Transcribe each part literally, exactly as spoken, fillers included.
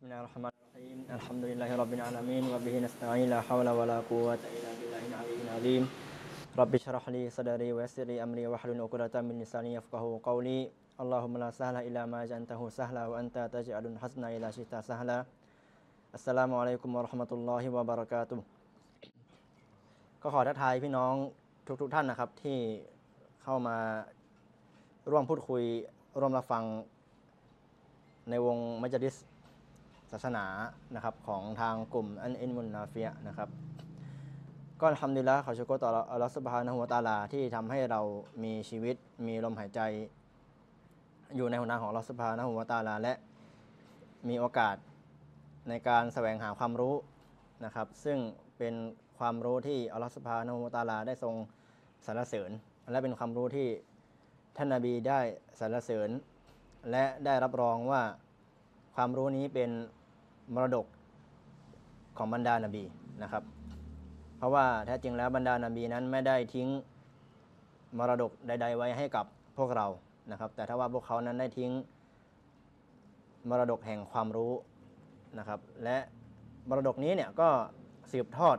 Bismillahirrahmanirrahim. Alhamdulillahirabbil alamin wa bihi nasta'in la haula wala quwwata illa billahil aliyyil azim. Rabbi shrah li sadri wa yassir li amri wahlul 'uqdatam min lisani yafqahu qawli. Allahumma la sahla illa ma ja'altahu sahla wa anta taj'alul hazna ila syi'ta sahla. Assalamualaikum warahmatullahi wabarakatuh ก็ขอทักทายพี่น้องทุกๆท่านนะครับที่เข้ามาร่วมพูดคุยร่วมรับฟังในวงมัจลิสศาสนานะครับของทางกลุ่มอันอินมุนนาฟิยะนะครับก็อัลฮัมดุลิลละห์ขอชูกรต่ออัลเลาะห์ซุบฮานะฮูวะตะอาลาที่ทำให้เรามีชีวิตมีลมหายใจอยู่ในหนทางของอัลเลาะห์ซุบฮานะฮูวะตะอาลาและมีโอกาสในการแสวงหาความรู้นะครับซึ่งเป็นความรู้ที่อัลเลาะห์ซุบฮานะฮูวะตะอาลาได้ทรงสรรเสริญและเป็นความรู้ที่ท่านนบีได้สรรเสริญและได้รับรองว่าความรู้นี้เป็นมรดกของบรรดานบีนะครับเพราะว่าแท้จริงแล้วบรรดานบีนั้นไม่ได้ทิ้งมรดกใดๆไว้ให้กับพวกเรานะครับแต่ถ้าว่าพวกเขานั้นได้ทิ้งมรดกแห่งความรู้นะครับและมรดกนี้เนี่ยก็สืบทอด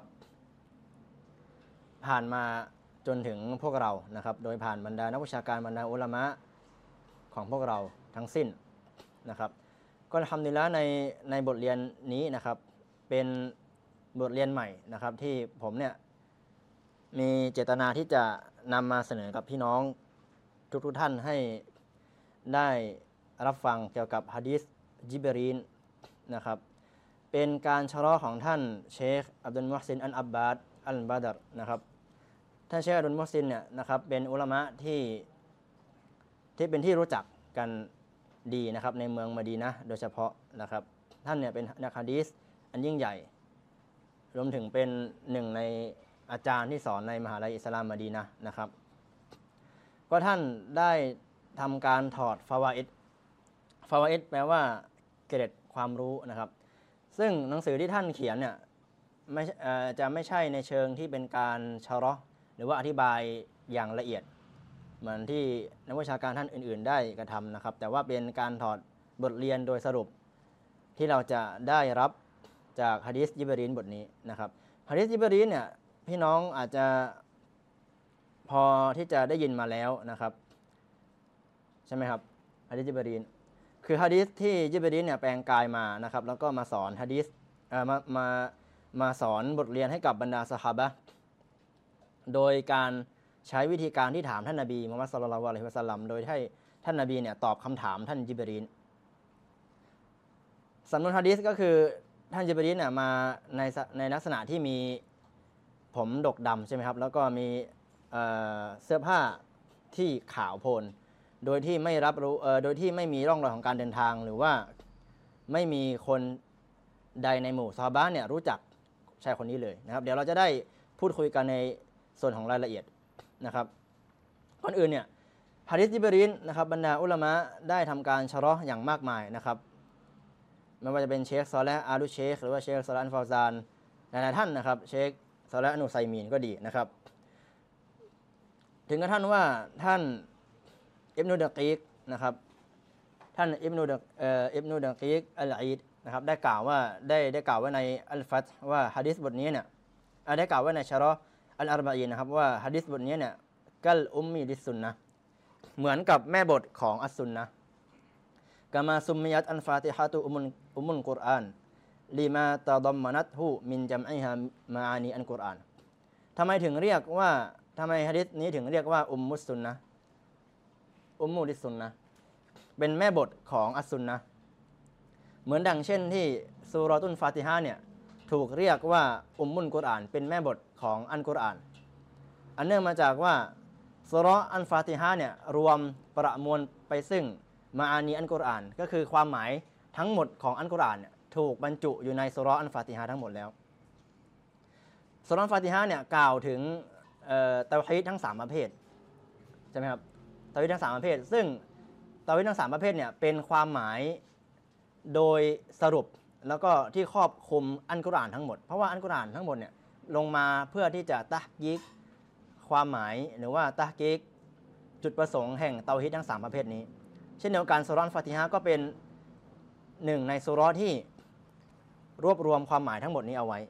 ผ่านมาจนถึงพวกเรานะครับโดยผ่านบรรดานักวิชาการบรรดาอุลามะของพวกเราทั้งสิ้นนะครับก็ทำดีแล้วในในบทเรียนนี้นะครับเป็นบทเรียนใหม่นะครับที่ผมเนี่ยมีเจตนาที่จะนำมาเสนอกับพี่น้องทุกๆท่านให้ได้รับฟังเกี่ยวกับหะดีษญิบรีลนะครับเป็นการชะรอของท่านเชคอับดุลมุฮซินอันอับบาดอัลบาดรนะครับท่านเชคอับดุลมุฮซินเนี่ยนะครับเป็นอุลามะที่ที่เป็นที่รู้จักกันดีนะครับในเมืองมะดีนะห์โดยเฉพาะนะครับท่านเนี่ยเป็นนักหะดีษอันยิ่งใหญ่รวมถึงเป็นหนึ่งในอาจารย์ที่สอนในมหาวิทยาลัยอิสลามมะดีนะห์นะครับก็ท่านได้ทำการถอดฟาวาอิดฟาวาอิดแปลว่าเกร็ดความรู้นะครับซึ่งหนังสือที่ท่านเขียนเนี่ยไม่จะไม่ใช่ในเชิงที่เป็นการชะเราะห์หรือว่าอธิบายอย่างละเอียดเหมือนที่นักวิชาการท่านอื่นๆได้กระทำนะครับแต่ว่าเป็นการถอดบทเรียนโดยสรุปที่เราจะได้รับจากหะดีษญิบรีลบทนี้นะครับหะดีษญิบรีลเนี่ยพี่น้องอาจจะพอที่จะได้ยินมาแล้วนะครับใช่ไหมครับหะดีษญิบรีลคือหะดีษที่ญิบรีลเนี่ยแปลงกายมานะครับแล้วก็มาสอนหะดีษเอ่อมามามาสอนบทเรียนให้กับบรรดาซอฮาบะห์โดยการใช้วิธีการที่ถามท่านนบีมุฮัมมัดศ็อลลัลลอฮุอะลัยฮิวะซัลลัมโดยให้ท่านนบีเนี่ยตอบคำถามท่านญิบรีลสำนวนหะดีษก็คือท่านญิบรีลเนี่ยมาในในลักษณะที่มีผมดกดำใช่ไหมครับแล้วก็มีเอ่อเสื้อผ้าที่ขาวโพลนโดยที่ไม่รับรู้เอ่อโดยที่ไม่มีร่องรอยของการเดินทางหรือว่าไม่มีคนใดในหมู่ซอฮาบะห์เนี่ยรู้จักชายคนนี้เลยนะครับเดี๋ยวเราจะได้พูดคุยกันในส่วนของรายละเอียดนะครับก่อนอื่นเนี่ยหะดีษญิบรีลนะครับบรรดาอุลามะได้ทำการชะเราะห์อย่างมากมายนะครับไม่ว่าจะเป็นเชคซอเลห์อาลุเชคหรือว่าเชคซอเลห์อัลฟาวซานหลายๆท่านนะครับเชคซอเลห์อันอุซัยมีนก็ดีนะครับถึงกระทั่งว่าท่านอิบนุดะกีกนะครับท่านอิบนุดะเอ่ออิบนุดะกีกอัลอีดนะครับได้กล่าวว่าได้ได้กล่าวไว้ในอัลฟัตว่าหะดีษบทนี้เนี่ยได้กล่าวไว้ในชะเราะห์อัลอาร์บะอีนนะครับว่าหะดีษบทนี้เนี่ยกัลอุมมีลิสซุนนะห์เหมือนกับแม่บทของอัสซุนนะห์กะมาซุมมิยัตอันฟาติฮะตุอุมุลอุมุลกุรอานลิมาตะดัมมะนัตฮุมินจัมอิฮามาอานีอันกุรอานทำไมถึงเรียกว่าทำไมหะดีษนี้ถึงเรียกว่าอุมมุสซุนนะห์อุมมุลิสซุนนะห์เป็นแม่บทของอัสซุนนะห์เหมือนดังเช่นที่ซูเราะตุลฟาติฮะห์เนี่ยถูกเรียกว่าอุมมุลกุรอานเป็นแม่บทของอัลกุรอานอันเนื่องมาจากว่าซูเราะห์อัลฟาติฮะห์เนี่ยรวมประมวลไปซึ่งมาอานีอัลกุรอานก็คือความหมายทั้งหมดของอัลกุรอานเนี่ยถูกบรรจุอยู่ในซูเราะห์อัลฟาติฮะห์ทั้งหมดแล้วซูเราะห์อัลฟาติฮะห์เนี่ยกล่าวถึงเอ่อเตาฮีดทั้งสามประเภทใช่ไหมครับเตาฮีดทั้งสามประเภทซึ่งเตาฮีดทั้งสามประเภทเนี่ยเป็นความหมายโดยสรุปแล้วก็ที่ครอบคลุมอัลกุรอานทั้งหมดเพราะว่าอัลกุรอานทั้งหมดเนี่ยลงมาเพื่อที่จะตะฮ์กีกความหมายหรือว่าตะฮ์กีกจุดประสงค์แห่งเตาฮีดทั้งสามประเภทนี้เช่นเดียวกันซูเราะห์อัลฟาติฮะห์ก็เป็นหนึ่งในซูเราะห์ที่รวบรวมความหมายทั้งหมดนี้เอาไว้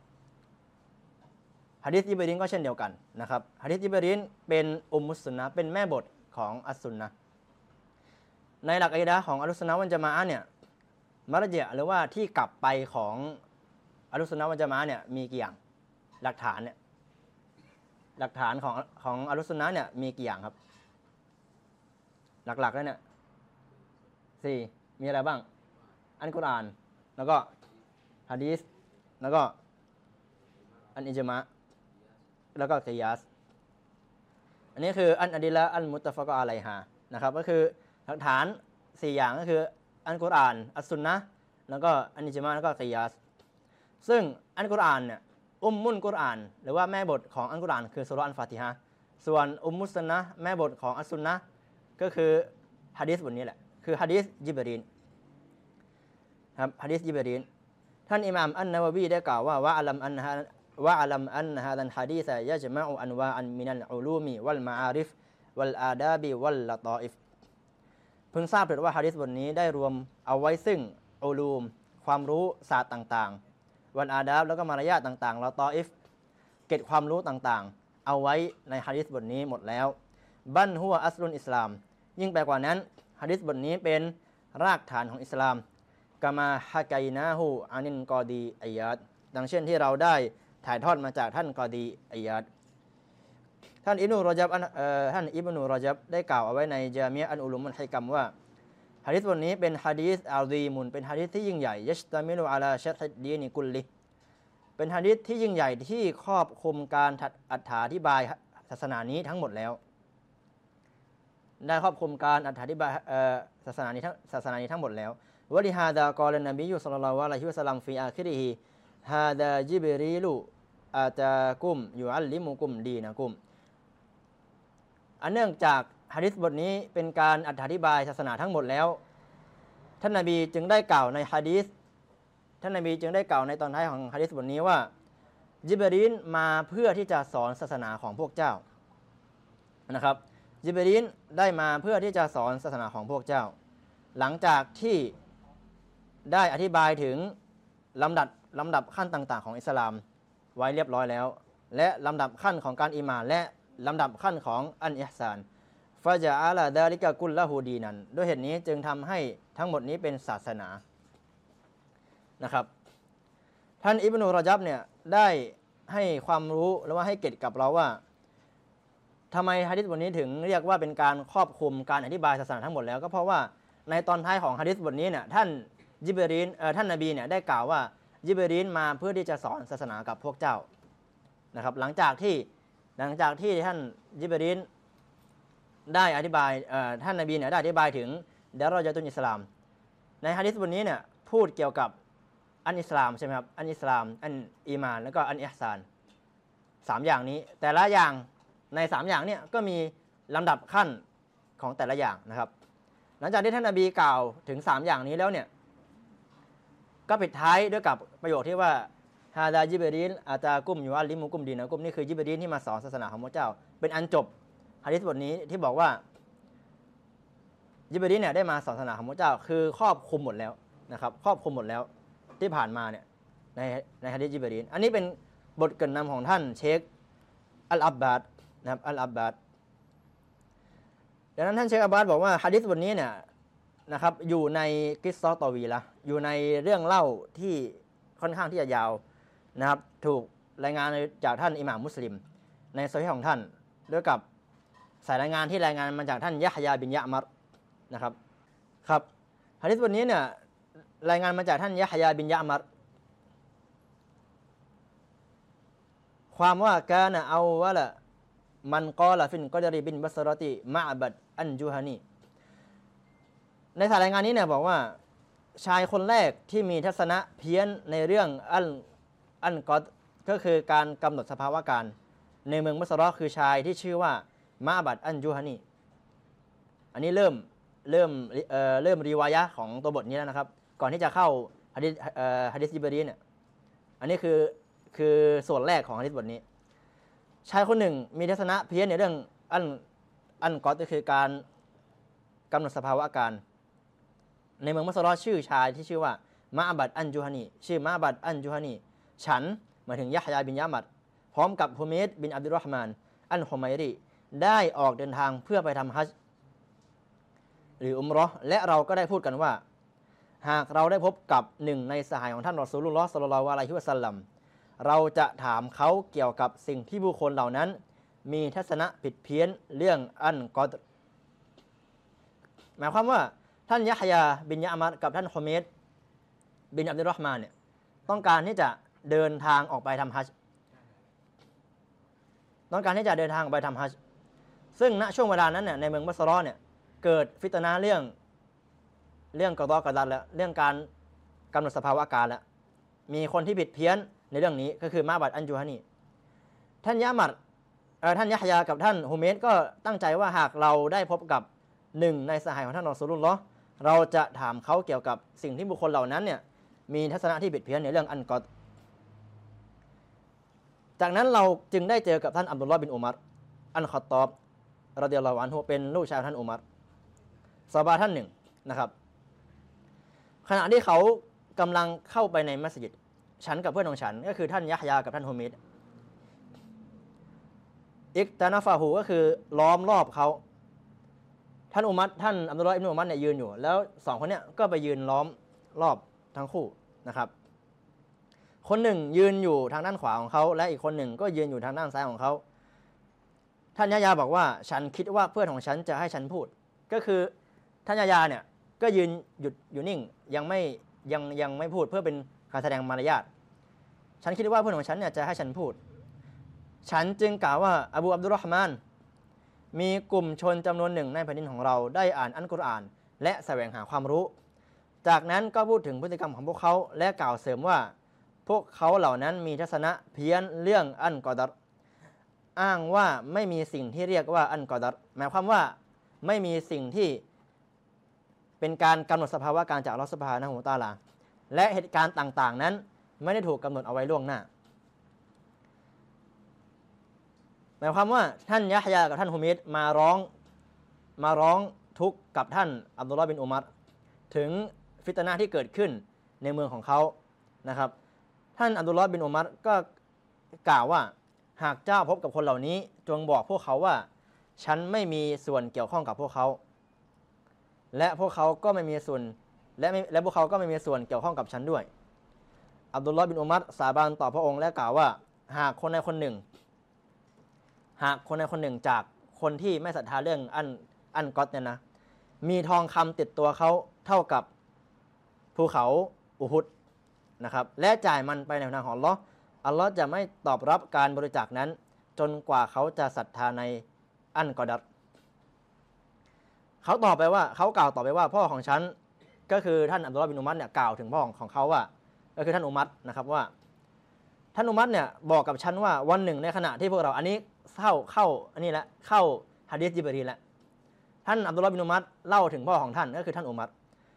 หะดีษญิบรีลก็เช่นเดียวกันนะครับหะดีษญิบรีลเป็นอุมมุสซุนนะห์เป็นแม่บทของอัสซุนนะห์ในหลักอะกีดะห์ของอัลลุสซุนนะห์วัลญะมาอะห์เนี่ยมะรจิอ์หรือว่าที่กลับไปของอัลลุสซุนนะห์วัลญะมาอะห์เนี่ยมีกี่อย่างหลักฐานเนี่ยหลักฐานของของอัลลุสซุนนะห์เนี่ยมีกี่อย่างครับหลักๆแล้วเนี่ยสี่มีอะไรบ้างอัลกุรอานแล้วก็หะดีษแล้วก็อันอิจมะแล้วก็กิยาสอันนี้คืออันอะดิละอัลมุตตะฟะกะอะลัยฮานะครับก็คือหลักฐานสี่อย่างก็คืออัลกุรอานอัสซุนนะห์แล้วก็อันอิจมะแล้วก็กิยาสซึ่งอัลกุรอานเนี่ยอุมมุลกุรอานหรือว่าแม่บทของอัลกุรอานคือซูเราะห์อัลฟาติฮะห์ส่วนอุมมุสซุนนะห์แม่บทของอัสซุนนะห์ก็คือหะดีษบทนี้แหละคือหะดีษญิบรีลครับหะดีษญิบรีลท่านอิหม่ามอันนะวะวีได้กล่าวว่าวะอะลัมอันฮาวะอะลัมอันฮาซัลหะดีษยะญมะอุอันวาอันมินัลอุลูมิวัลมะอาริฟวัลอาดาบิวัลละฏออิฟเพิ่งทราบเถิดว่าหะดีษบทนี้ได้รวมเอาไว้ซึ่งอุลูมความรู้ศาสตร์ต่างๆวัลอาดาบแล้วก็มารยาทต่างๆละฏออิฟเกร็ดความรู้ต่างๆเอาไว้ในหะดีษบทนี้หมดแล้วบันฮุวะอัสลุนอิสลามยิ่งไปกว่านั้นหะดีษบทนี้เป็นรากฐานของอิสลามกะมาฮะกัยนาฮูอานินกอดีอัยยัดดังเช่นที่เราได้ถ่ายทอดมาจากท่านกอดีอัยยัดท่านอิบนุรอญับเอ่อท่านอิบนุรอญับได้กล่าวเอาไว้ในญามิอะห์อัลอุลูมุลฮิกัมว่าหะดีษบทนี้เป็นหะดีษอาซีมุนเป็นหะดีษที่ยิ่งใหญ่ยัชตะมิลุอะลาชัรฮิดดีนิกุลลิเป็นหะดีษที่ยิ่งใหญ่ที่ครอบคลุมการอธิบายศาสนานี้ทั้งหมดแล้วได้ครอบคลุมการอธิบายศาสนานี้ทั้งศาสนานี้ทั้งหมดแล้ววะลิฮาดากอลันนบียุศ็อลลัลลอฮุอะลัยฮิวะซัลลัมฟีอาคิริฮิฮาดาญิบรีลุอาตากุมยุอัลลิมุกุมดีนะกุมอันเนื่องจากหะดีษบทนี้เป็นการอธิบายศาสนาทั้งหมดแล้วท่านนบีจึงได้กล่าวในหะดีษท่านนบีจึงได้กล่าวในตอนท้ายของหะดีษบทนี้ว่าญิบรีลมาเพื่อที่จะสอนศาสนาของพวกเจ้านะครับญิบรีลได้มาเพื่อที่จะสอนศาสนาของพวกเจ้าหลังจากที่ได้อธิบายถึงลำดับลำดับขั้นต่างๆของอิสลามไว้เรียบร้อยแล้วและลำดับขั้นของการอีหม่านและลำดับขั้นของอันอิห์ซานฟะญะอะละดาลิกะกุลละฮูดีนันด้วยเหตุนี้จึงทำให้ทั้งหมดนี้เป็นศาสนานะครับท่านอิบนุรอญับเนี่ยได้ให้ความรู้หรือว่าให้เกร็ดกับเราว่าทำไมหะดีษบทนี้ถึงเรียกว่าเป็นการครอบคลุมการอธิบายศาสนาทั้งหมดแล้วก็เพราะว่าในตอนท้ายของหะดีษบทนี้เนี่ยท่านญิบรีลเอ่อท่านนบีเนี่ยได้กล่าวว่าญิบรีลมาเพื่อที่จะสอนศาสนากับพวกเจ้านะครับหลังจากที่หลังจากที่ท่านญิบรีลได้อธิบายเอ่อท่านนบีเนี่ยได้อธิบายถึงดารอญะตุลอิสลามในหะดีษบทนี้เนี่ยพูดเกี่ยวกับอันอิสลามใช่ไหมครับอันอิสลามอันอีมานแล้วก็อันอิห์ซานสามอย่างนี้แต่ละอย่างในสามอย่างเนี่ยก็มีลำดับขั้นของแต่ละอย่างนะครับหลังจากที่ท่านนบีกล่าวถึงสามอย่างนี้แล้วเนี่ยก็ปิดท้ายด้วยกับประโยคที่ว่าฮาดาญิบรีลอาตากุมยุอัลลิมุกุมดีนะกุมนี่คือญิบรีลที่มาสอนศาสนาของพระเจ้าเป็นอันจบหะดีษบทนี้ที่บอกว่าญิบรีลเนี่ยได้มาสอนศาสนาของพระเจ้าคือครอบคลุมหมดแล้วนะครับครอบคลุมหมดแล้วที่ผ่านมาเนี่ยในในหะดีษญิบรีลอันนี้เป็นบทเกริ่นนำของท่านเชคอัลอับบาดนะครับอัลอับบาดดังนั้นท่านเชคอับบาดบอกว่าหะดีษบทนี้เนี่ยนะครับอยู่ในกิสซอตอวีละอยู่ในเรื่องเล่าที่ค่อนข้างที่จะยาวนะครับถูกรายงานจากท่านอิหม่ามมุสลิมในโซฮีฮ์ของท่านด้วยกับสายรายงานที่รายงานมาจากท่านยะฮยาบินยะมัรนะครับครับหะดีษบทนี้เนี่ยรายงานมาจากท่านยะฮยาบินยะมัรความว่ากานะเอาวะละมันกอละฟินกอดริบินบัสรติมะอบัดอันจูฮานีในสายรายงานนี้เนี่ยบอกว่าชายคนแรกที่มีทัศนะเพี้ยนในเรื่องอันอันกอดก็คือการกำหนดสภาวะการในเมืองบัสเราะห์คือชายที่ชื่อว่ามะอบัดอันจูฮานีอันนี้เริ่มเริ่มเอ่อเริ่มรีวายะห์ของตัวบทนี้แล้วนะครับก่อนที่จะเข้าหะดีษเอ่อหะดีษญิบรีลเนี่ยอันนี้คือคือส่วนแรกของหะดีษบทนี้ชายคนหนึ่งมีทัศนะเพี้ยนในเรื่องอันอันกอดก็คือการกำหนดสภาวะการในเมืองมัสเราะห์ชื่อชายที่ชื่อว่ามาบัดอันจูฮานีชื่อมาบัดอันจูฮานีฉันหมายถึงยะฮยาบินยะมัดพร้อมกับฮุเมดบินอับดุลรอฮ์มานอันฮุมัยรีได้ออกเดินทางเพื่อไปทำฮัจญ์หรืออุมเราะห์และเราก็ได้พูดกันว่าหากเราได้พบกับหนึ่งในสหายของท่านรอซูลุลลอฮ์ ศ็อลลัลลอฮุอะลัยฮิวะซัลลัมเราจะถามเขาเกี่ยวกับสิ่งที่บุคคลเหล่านั้นมีทัศนะผิดเพี้ยนเรื่องอันกอดหมายความว่าท่านยะฮยาบินยะมัดกับท่านฮุเมดบินอับดุลรอฮ์มานเนี่ยต้องการที่จะเดินทางออกไปทำฮัจญ์ต้องการที่จะเดินทางออกไปทำฮัจญ์ซึ่งณช่วงเวลานั้นเนี่ยในเมืองบัสรอเนี่ยเกิดฟิตนะห์เรื่องเรื่องกอฎอกอดัรแล้วเรื่องการกำหนดสภาวะการแล้วมีคนที่ผิดเพี้ยนในเรื่องนี้ก็คือมาบัดอันจูฮานีท่านยะมัดท่านยะฮยากับท่านฮุเมดก็ตั้งใจว่าหากเราได้พบกับหนึ่งในสหายของท่านรอซูลุลลอฮ์เราจะถามเขาเกี่ยวกับสิ่งที่บุคคลเหล่านั้นเนี่ยมีทัศนะที่ผิดเพี้ยนในเรื่องอันกอดจากนั้นเราจึงได้เจอกับท่านอับดุลลอฮ์บินอุมัรอันค็อฏฏอบรอฎิยัลลอฮุอันฮุเป็นลูกชายท่านอุมัรซอฮาบะห์ท่านหนึ่งนะครับขณะที่เขากำลังเข้าไปในมัสยิดฉันกับเพื่อนของฉันก็คือท่านยะฮยากับท่านฮุเมดอิกตานาฟาหูก็คือล้อมรอบเขาท่านอุมัรท่านอับดุลลอฮ์อิบนุอุมัรเนี่ยยืนอยู่แล้วสองคนเนี้ยก็ไปยืนล้อมรอบทั้งคู่นะครับคนหนึ่งยืนอยู่ทางด้านขวาของเขาและอีกคนหนึ่งก็ยืนอยู่ทางด้านซ้ายของเขาท่านยะยาบอกว่าฉันคิดว่าเพื่อนของฉันจะให้ฉันพูดก็คือท่านยะยาเนี่ยก็ยืนหยุดอยู่นิ่งยังไม่ยังยังไม่พูดเพื่อเป็นการแสดงมารยาทฉันคิดว่าเพื่อนของฉันเนี่ยจะให้ฉันพูดฉันจึงกล่าวว่าอบูอับดุลรอฮ์มานมีกลุ่มชนจำนวนหนึ่งในแผ่นดินของเราได้อ่านอัลกุรอานและแสวงหาความรู้จากนั้นก็พูดถึงพฤติกรรมของพวกเขาและกล่าวเสริมว่าพวกเขาเหล่านั้นมีทัศนะเพี้ยนเรื่องอันกอดัรอ้างว่าไม่มีสิ่งที่เรียกว่าอันกอดัรหมายความว่าไม่มีสิ่งที่เป็นการกำหนดสภาวะการจากอัลเลาะห์ซุบฮานะฮูวะตะอาลาและเหตุการณ์ต่างๆนั้นไม่ได้ถูกกำหนดเอาไว้ล่วงหน้าหมายความว่าท่านยะฮยากับท่านฮุเมดมาร้องมาร้องทุกข์กับท่านอับดุลลอฮ์บินอุมัรถึงฟิตนะห์ที่เกิดขึ้นในเมืองของเขานะครับท่านอับดุลลอฮ์บินอุมัรก็กล่าวว่าหากเจ้าพบกับคนเหล่านี้จงบอกพวกเขาว่าฉันไม่มีส่วนเกี่ยวข้องกับพวกเขาและพวกเขาก็ไม่มีส่วนและและพวกเขาก็ไม่มีส่วนเกี่ยวข้องกับฉันด้วยอับดุลลอฮ์บินอุมัรสาบานต่อพระองค์และกล่าวว่าหากคนใดคนหนึ่งหากคนใดคนหนึ่งจากคนที่ไม่ศรัทธาเรื่องอันอันกอดเนี่ยนะมีทองคำติดตัวเขาเท่ากับภูเขาอุฮุดนะครับและจ่ายมันไปในทางของอัลเลาะห์อัลเลาะห์จะไม่ตอบรับการบริจาคนั้นจนกว่าเขาจะศรัทธาในอันกอดัรเขาตอบไปว่าเขากล่าวต่อไปว่าพ่อของฉันก็คือท่านอับดุลลอฮ์บินอุมัรเนี่ยกล่าวถึงพ่อของเขาว่าก็คือท่านอุมัรนะครับว่าท่านอุมัรเนี่ยบอกกับฉันว่าวันหนึ่งในขณะที่พวกเราอันนี้เข้าเข้าอันนี้แหละเข้าหะดีษญิบรีลแล้วท่านอับดุลลอฮ์บินอุมัรเล่าถึงพ่อของท่านก็คือท่านอุมัร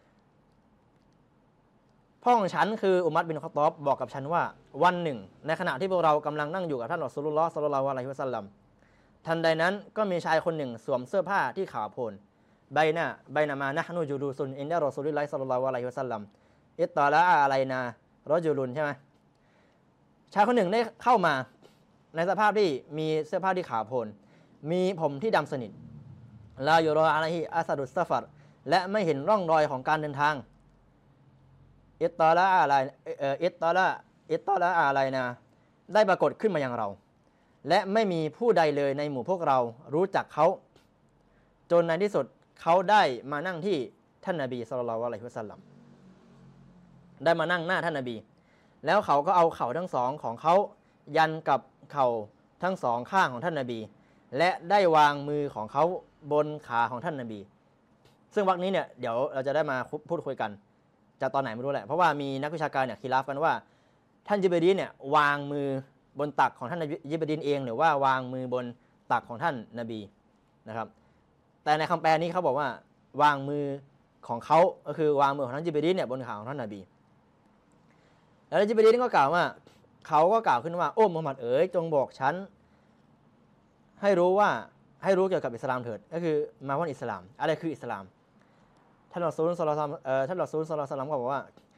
พ่อของฉันคืออุมัรบินค็อฏฏอบบอกกับฉันว่าวันหนึ่งในขณะที่พวกเรากำลังนั่งอยู่กับท่านรอซูลุลลอฮ์ ศ็อลลัลลอฮุอะลัยฮิวะซัลลัมทันใดนั้นก็มีชายคนหนึ่งสวมเสื้อผ้าที่ขาวโพลนใบหน้าใบนามานะฮ์นูจูดูซุนอินดะรอซูลิลลอฮ์ ศ็อลลัลลอฮุอะลัยฮิวะซัลลัมอิตตอละอะลัยนารอจุลุนใช่ไหมชายคนหนึ่งได้เข้ามาในสภาพที่มีเสื้อผ้าที่ขาวโพลนมีผมที่ดำสนิทลายูรออะลัยฮิอัสดุสซะฟัรและไม่เห็นร่องรอยของการเดินทางอิตตอละอะไรอิตตอละอิตตอละอะไรนะได้ปรากฏขึ้นมาอย่างเราและไม่มีผู้ใดเลยในหมู่พวกเรารู้จักเขาจนในที่สุดเขาได้มานั่งที่ท่านนบีศ็อลลัลลอฮุอะลัยฮิวะซัลลัมได้มานั่งหน้าท่านนบีแล้วเขาก็เอาเข่าทั้งสองของเขายันกับเข่าทั้งสองข้างของท่านนบีและได้วางมือของเขาบนขาของท่านนบีซึ่งวรรคนี้เนี่ยเดี๋ยวเราจะได้มาพูดคุยกันจากตอนไหนไม่รู้แหละเพราะว่ามีนักวิชาการเนี่ยคิลาฟกันว่าท่านญิบรีลเนี่ยวางมือบนตักของท่านญิบรีลเองหรือว่าวางมือบนตักของท่านนบีนะครับแต่ในคำแปลนี้เขาบอกว่าวางมือของเขาก็คือวางมือของท่านญิบรีลเนี่ยบนขาของท่านนบีแล้วญิบรีลก็กล่าวว่าเขาก็กล่าวขึ้นว่าโอ้มุฮัมมัดเอ๋ยจงบอกฉันให้รู้ว่าให้รู้เกี่ยวกับอิสลามเถิดก็คือมาว่าอิสลามอะไรคืออิสลามท่านรอซูลศ็อลลัลลอฮุอะลัยฮิวะซัลลัมเอ่อท่านรอซูลศ็อลลัลลอฮุอะลัยฮิวะซัลลัมก็บอกว่า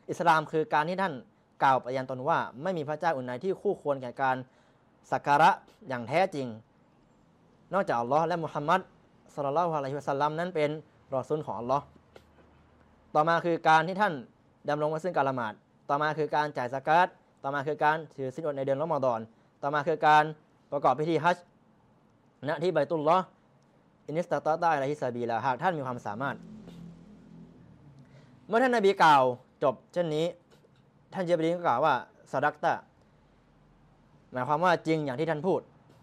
อิสลามคือการที่ท่านกล่าวไปยันตนว่าไม่มีพระเจ้าอื่นใดที่คู่ควรแก่การสักการะอย่างแท้จริงนอกจากอัลลอฮ์และมุฮัมมัดศ็อลลัลลอฮุอะลัยฮิวะซัลลัมนั้นเป็นรอซูลของอัลลอฮ์ต่อมาคือการที่ท่านดำรงไว้ซึ่งการละหมาดต่อมาคือการจ่ายซะกาตต่อมาคือการถือศีลอดในเดือนรอมฎอนต่อมาคือการประกอบพิธีฮัจญ์ณที่บัยตุลลอฮ์อินิสตะตอตะอะลัยฮิสซาบีลาหากท่านมีความสามารถเมื่อท่านนบีกล่าวจบเช่นนี้ท่านเจบรีลก็กล่าวว่าซะดักตะหมายความว่าจริงอย่างที่ท่านพูด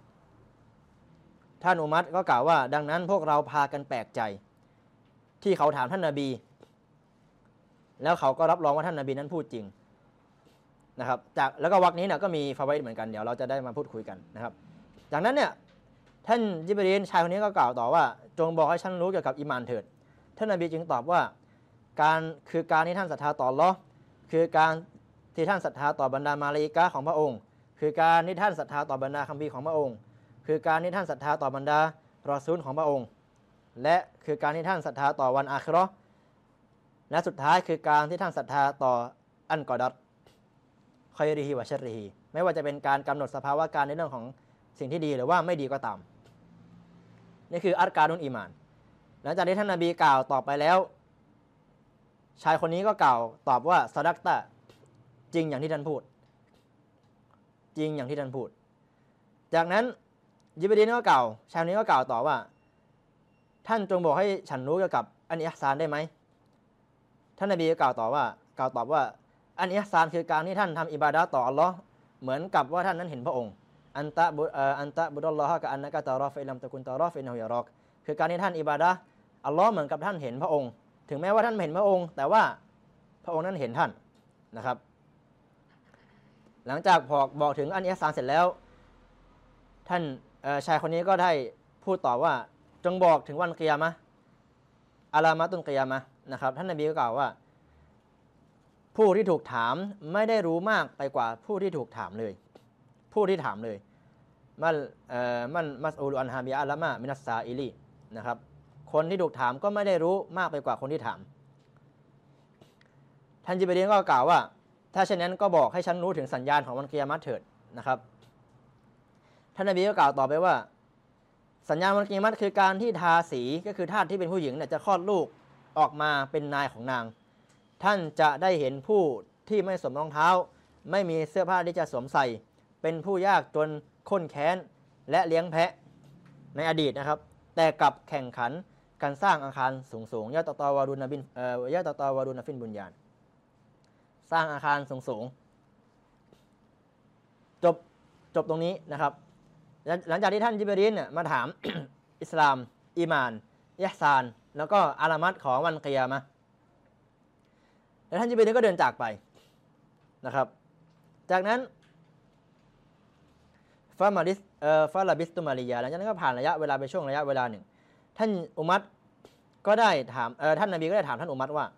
ท่านอุมัรก็กล่าวว่าดังนั้นพวกเราพากันแปลกใจที่เขาถามท่านนบีแล้วเขาก็รับรองว่าท่านนบีนั้นพูดจริงนะครับจากแล้วก็วรรคนี้เนี่ยก็มีฟาไวด์เหมือนกันเดี๋ยวเราจะได้มาพูดคุยกันนะครับจากนั้นเนี่ยท่านญิบรีลชายคนนี้ก็กล่าวต่อว่าจงบอกให้ฉันรู้เกี่ยวกับอีมานเถิดท่านนบีจึงตอบว่าการคือการที่ท่านศรัทธาต่ออัลเลาะห์คือการที่ท่านศรัทธาต่อบรรดามาลาอิกะห์ของพระองค์คือการที่ท่านศรัทธาต่อบรรดาคัมภีร์ของพระองค์คือการที่ท่านศรัทธาต่อบรรดารอซูลของพระองค์และคือการที่ท่านศรัทธาต่อวันอาคิเราะห์และสุดท้ายคือการที่ท่านศรัทธาต่ออันกอดัรคอยริฮิวะชัรริฮิไม่ว่าจะเป็นการกำหนดสภาวะการในเรื่องของสิ่งที่ดีหรือว่าไม่ดีก็ตามนี่คืออัรกานุลอีมานหลังจากที่ท่านนบีกล่าวตอบไปแล้วชายคนนี้ก็กล่าวตอบว่าซะดักตะจริงอย่างที่ท่านพูดจริงอย่างที่ท่านพูดจากนั้นญิบรีลก็กล่าวชายคนนี้ก็กล่าวต่อว่าท่านจงบอกให้ฉันรู้เกี่ยวกับอันอิหซานได้ไหมท่านนบีก็กล่าวต่อว่ากล่าวตอบว่าอันอิหซานคือการที่ท่านทำอิบาดะห์ต่ออัลเลาะห์เหมือนกับว่าท่านนั้นเห็นพระองค์อันตะบุอันตะบุดัลลอฮะกะอันนะกะตะรอฟะอิลัมตะกุนตะรอฟะอินนะฮูยะรอกคือการที่ท่านอิบาดะห์อัลเลาะห์เหมือนกับท่านเห็นพระองค์ถึงแม้ว่าท่านไม่เห็นพระองค์แต่ว่าพระองค์นั้นเห็นท่านนะครับหลังจากบอกบอกถึงอันอิหซานเสร็จแล้วท่านชายคนนี้ก็ได้พูดต่อว่าจงบอกถึงวันกิยามะห์อะลามะตุนกิยามะห์นะครับท่านนบีก็กล่าวว่าผู้ที่ถูกถามไม่ได้รู้มากไปกว่าผู้ที่ถูกถามเลยผู้ที่ถามเลยมันเอ่อมันมัสอูลอันฮาบิอะละมะมินัสซาอิลีนะครับคนที่ถูกถามก็ไม่ได้รู้มากไปกว่าคนที่ถามท่านญิบรีลก็กล่าวว่าถ้าเช่นนั้นก็บอกให้ฉันรู้ถึงสัญญาณของวันกิยามะห์เถิดนะครับท่านนบีก็กล่าวต่อไปว่าสัญญาณวันกิยามะห์คือการที่ทาสีก็คือทาสที่เป็นผู้หญิงเนี่ยจะคลอดลูกออกมาเป็นนายของนางท่านจะได้เห็นผู้ที่ไม่สวมรองเท้าไม่มีเสื้อผ้าที่จะสวมใส่เป็นผู้ยากจนข้นแค้นและเลี้ยงแพะในอดีตนะครับแต่กลับแข่งขันการสร้างอาคารสูงๆยะตะตอวารุนบินเอ่อยะตะตอวารุนฟินบุญญาณสร้างอาคารสูงๆจบจบตรงนี้นะครับหลังจากที่ท่านญิบรีลเนี่ยมาถาม อิสลามอีมานอิหซานแล้วก็อาลามัตของวันกิยามะห์แล้วท่านญิบรีลก็เดินจากไปนะครับจากนั้นฟามาดิสเอ่อฟาลาบิสตุมาริยาหลังจากนั้นก็ผ่านระยะเวลาไปช่วงระยะเวลาหนึ่งท่านอุมัรก็ได้ถามเอ่อท่านนบีก็ได้ถามท่านอุมัรว่า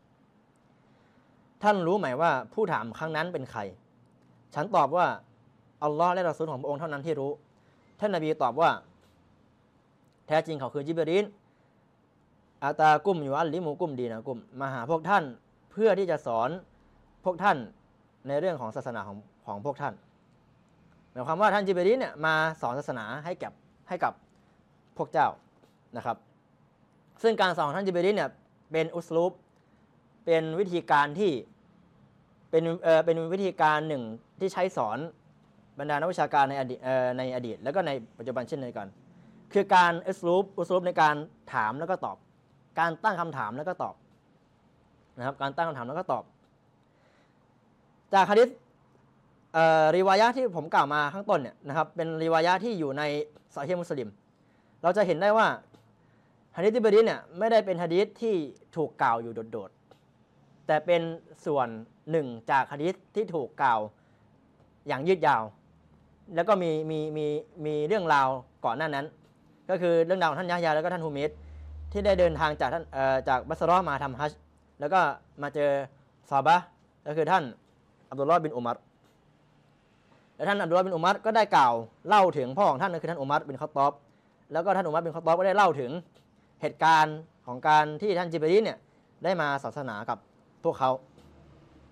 ท่านรู้ไหมว่าผู้ถามครั้งนั้นเป็นใครฉันตอบว่าอัลลอฮ์และรอซูลของพระองค์เท่านั้นที่รู้ท่านนบีตอบว่าแท้จริงเขาคือญิบรีลอาตากุมอยู่อัลลิมูกุมดีนะกุมมาหาพวกท่านเพื่อที่จะสอนพวกท่านในเรื่องของศาสนาของของพวกท่านหมายความว่าท่านญิบรีลเนี่ยมาสอนศาสนาให้กับให้กับพวกเจ้านะครับซึ่งการสอนของท่านญิบรีลเนี่ยเป็นอุสลูบเป็นวิธีการที่เป็นเอ่อเป็นวิธีการหนึ่งที่ใช้สอนบรรดานักวิชาการในอดีตเอ่อในอดีตแล้วก็ในปัจจุบันเช่นเดียวกันคือการอุสลูบอุสลูบในการถามแล้วก็ตอบการตั้งคำถามแล้วก็ตอบนะครับการตั้งคำถามแล้วก็ตอบจากหะดีษเอ่อริวายะห์ที่ผมกล่าวมาข้างต้นเนี่ยนะครับเป็นริวายะห์ที่อยู่ในซอฮีฮ์มุสลิมเราจะเห็นได้ว่าหะดีษญิบรีลเนี่ยไม่ได้เป็นหะดีษที่ถูกกล่าวอยู่โดดๆแต่เป็นส่วนหนึ่งจากหะดีษที่ถูกกล่าวอย่างยืดยาวแล้วก็มีมีมีมีเรื่องราวก่อนหน้านั้นก็คือเรื่องราวของท่านยะฮยาแล้วก็ท่านฮุมัยดที่ได้เดินทางจากท่านเอ่อจากบัสเราะห์มาทำฮัจญ์แล้วก็มาเจอซอฮาบะห์ก็คือท่านอับดุลลอฮ์บินอุมัรและท่านอับดุลลอฮ์บินอุมัรก็ได้กล่าวเล่าถึงพ่อของท่านก็คือท่านอุมัรบินค็อฏฏอบแล้วก็ท่านอุมัรบินค็อฏฏอบก็ได้เล่าถึงเหตุการณ์ของการที่ท่านญิบรีลเนี่ยได้มาศาสนากับพวกเขา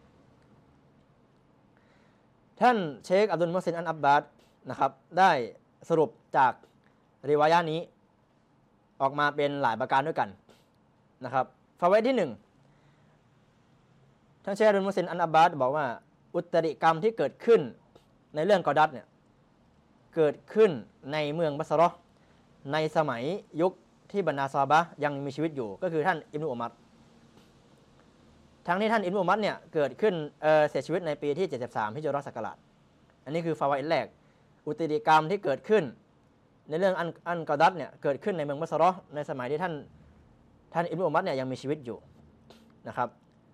ท่านเชคอับดุลมุหซินอันอับบาดนะครับได้สรุปจากริวายะห์นี้ออกมาเป็นหลายประการด้วยกันนะครับฟาไวด์ที่หนึ่งท่านเชคอับดุลมุหซินอันอับบาดบอกว่าอุตริกรรมที่เกิดขึ้นในเรื่องกอดัตเนี่ยเกิดขึ้นในเมืองบัสเราะห์ในสมัยยุคที่บรรดาซอฮาบะห์ยังมีชีวิตอยู่ก็คือท่านอิบนุอุมัรทั้งที่ท่านอิบนุอุมัรเนี่ยเกิดขึ้น เอ่อ เสียชีวิตในปีที่เจ็ดสิบสามฮิจเราะห์ศักราชอันนี้คือฟาไวด์แรกอุตริกรรมที่เกิดขึ้นในเรื่องอันอันกอดัตเนี่ยเกิดขึ้นในเมืองบัสเราะห์ในสมัยที่ท่านท่านอิบนุอุมัรเนี่ยยังมีชีวิตอยู่นะครับ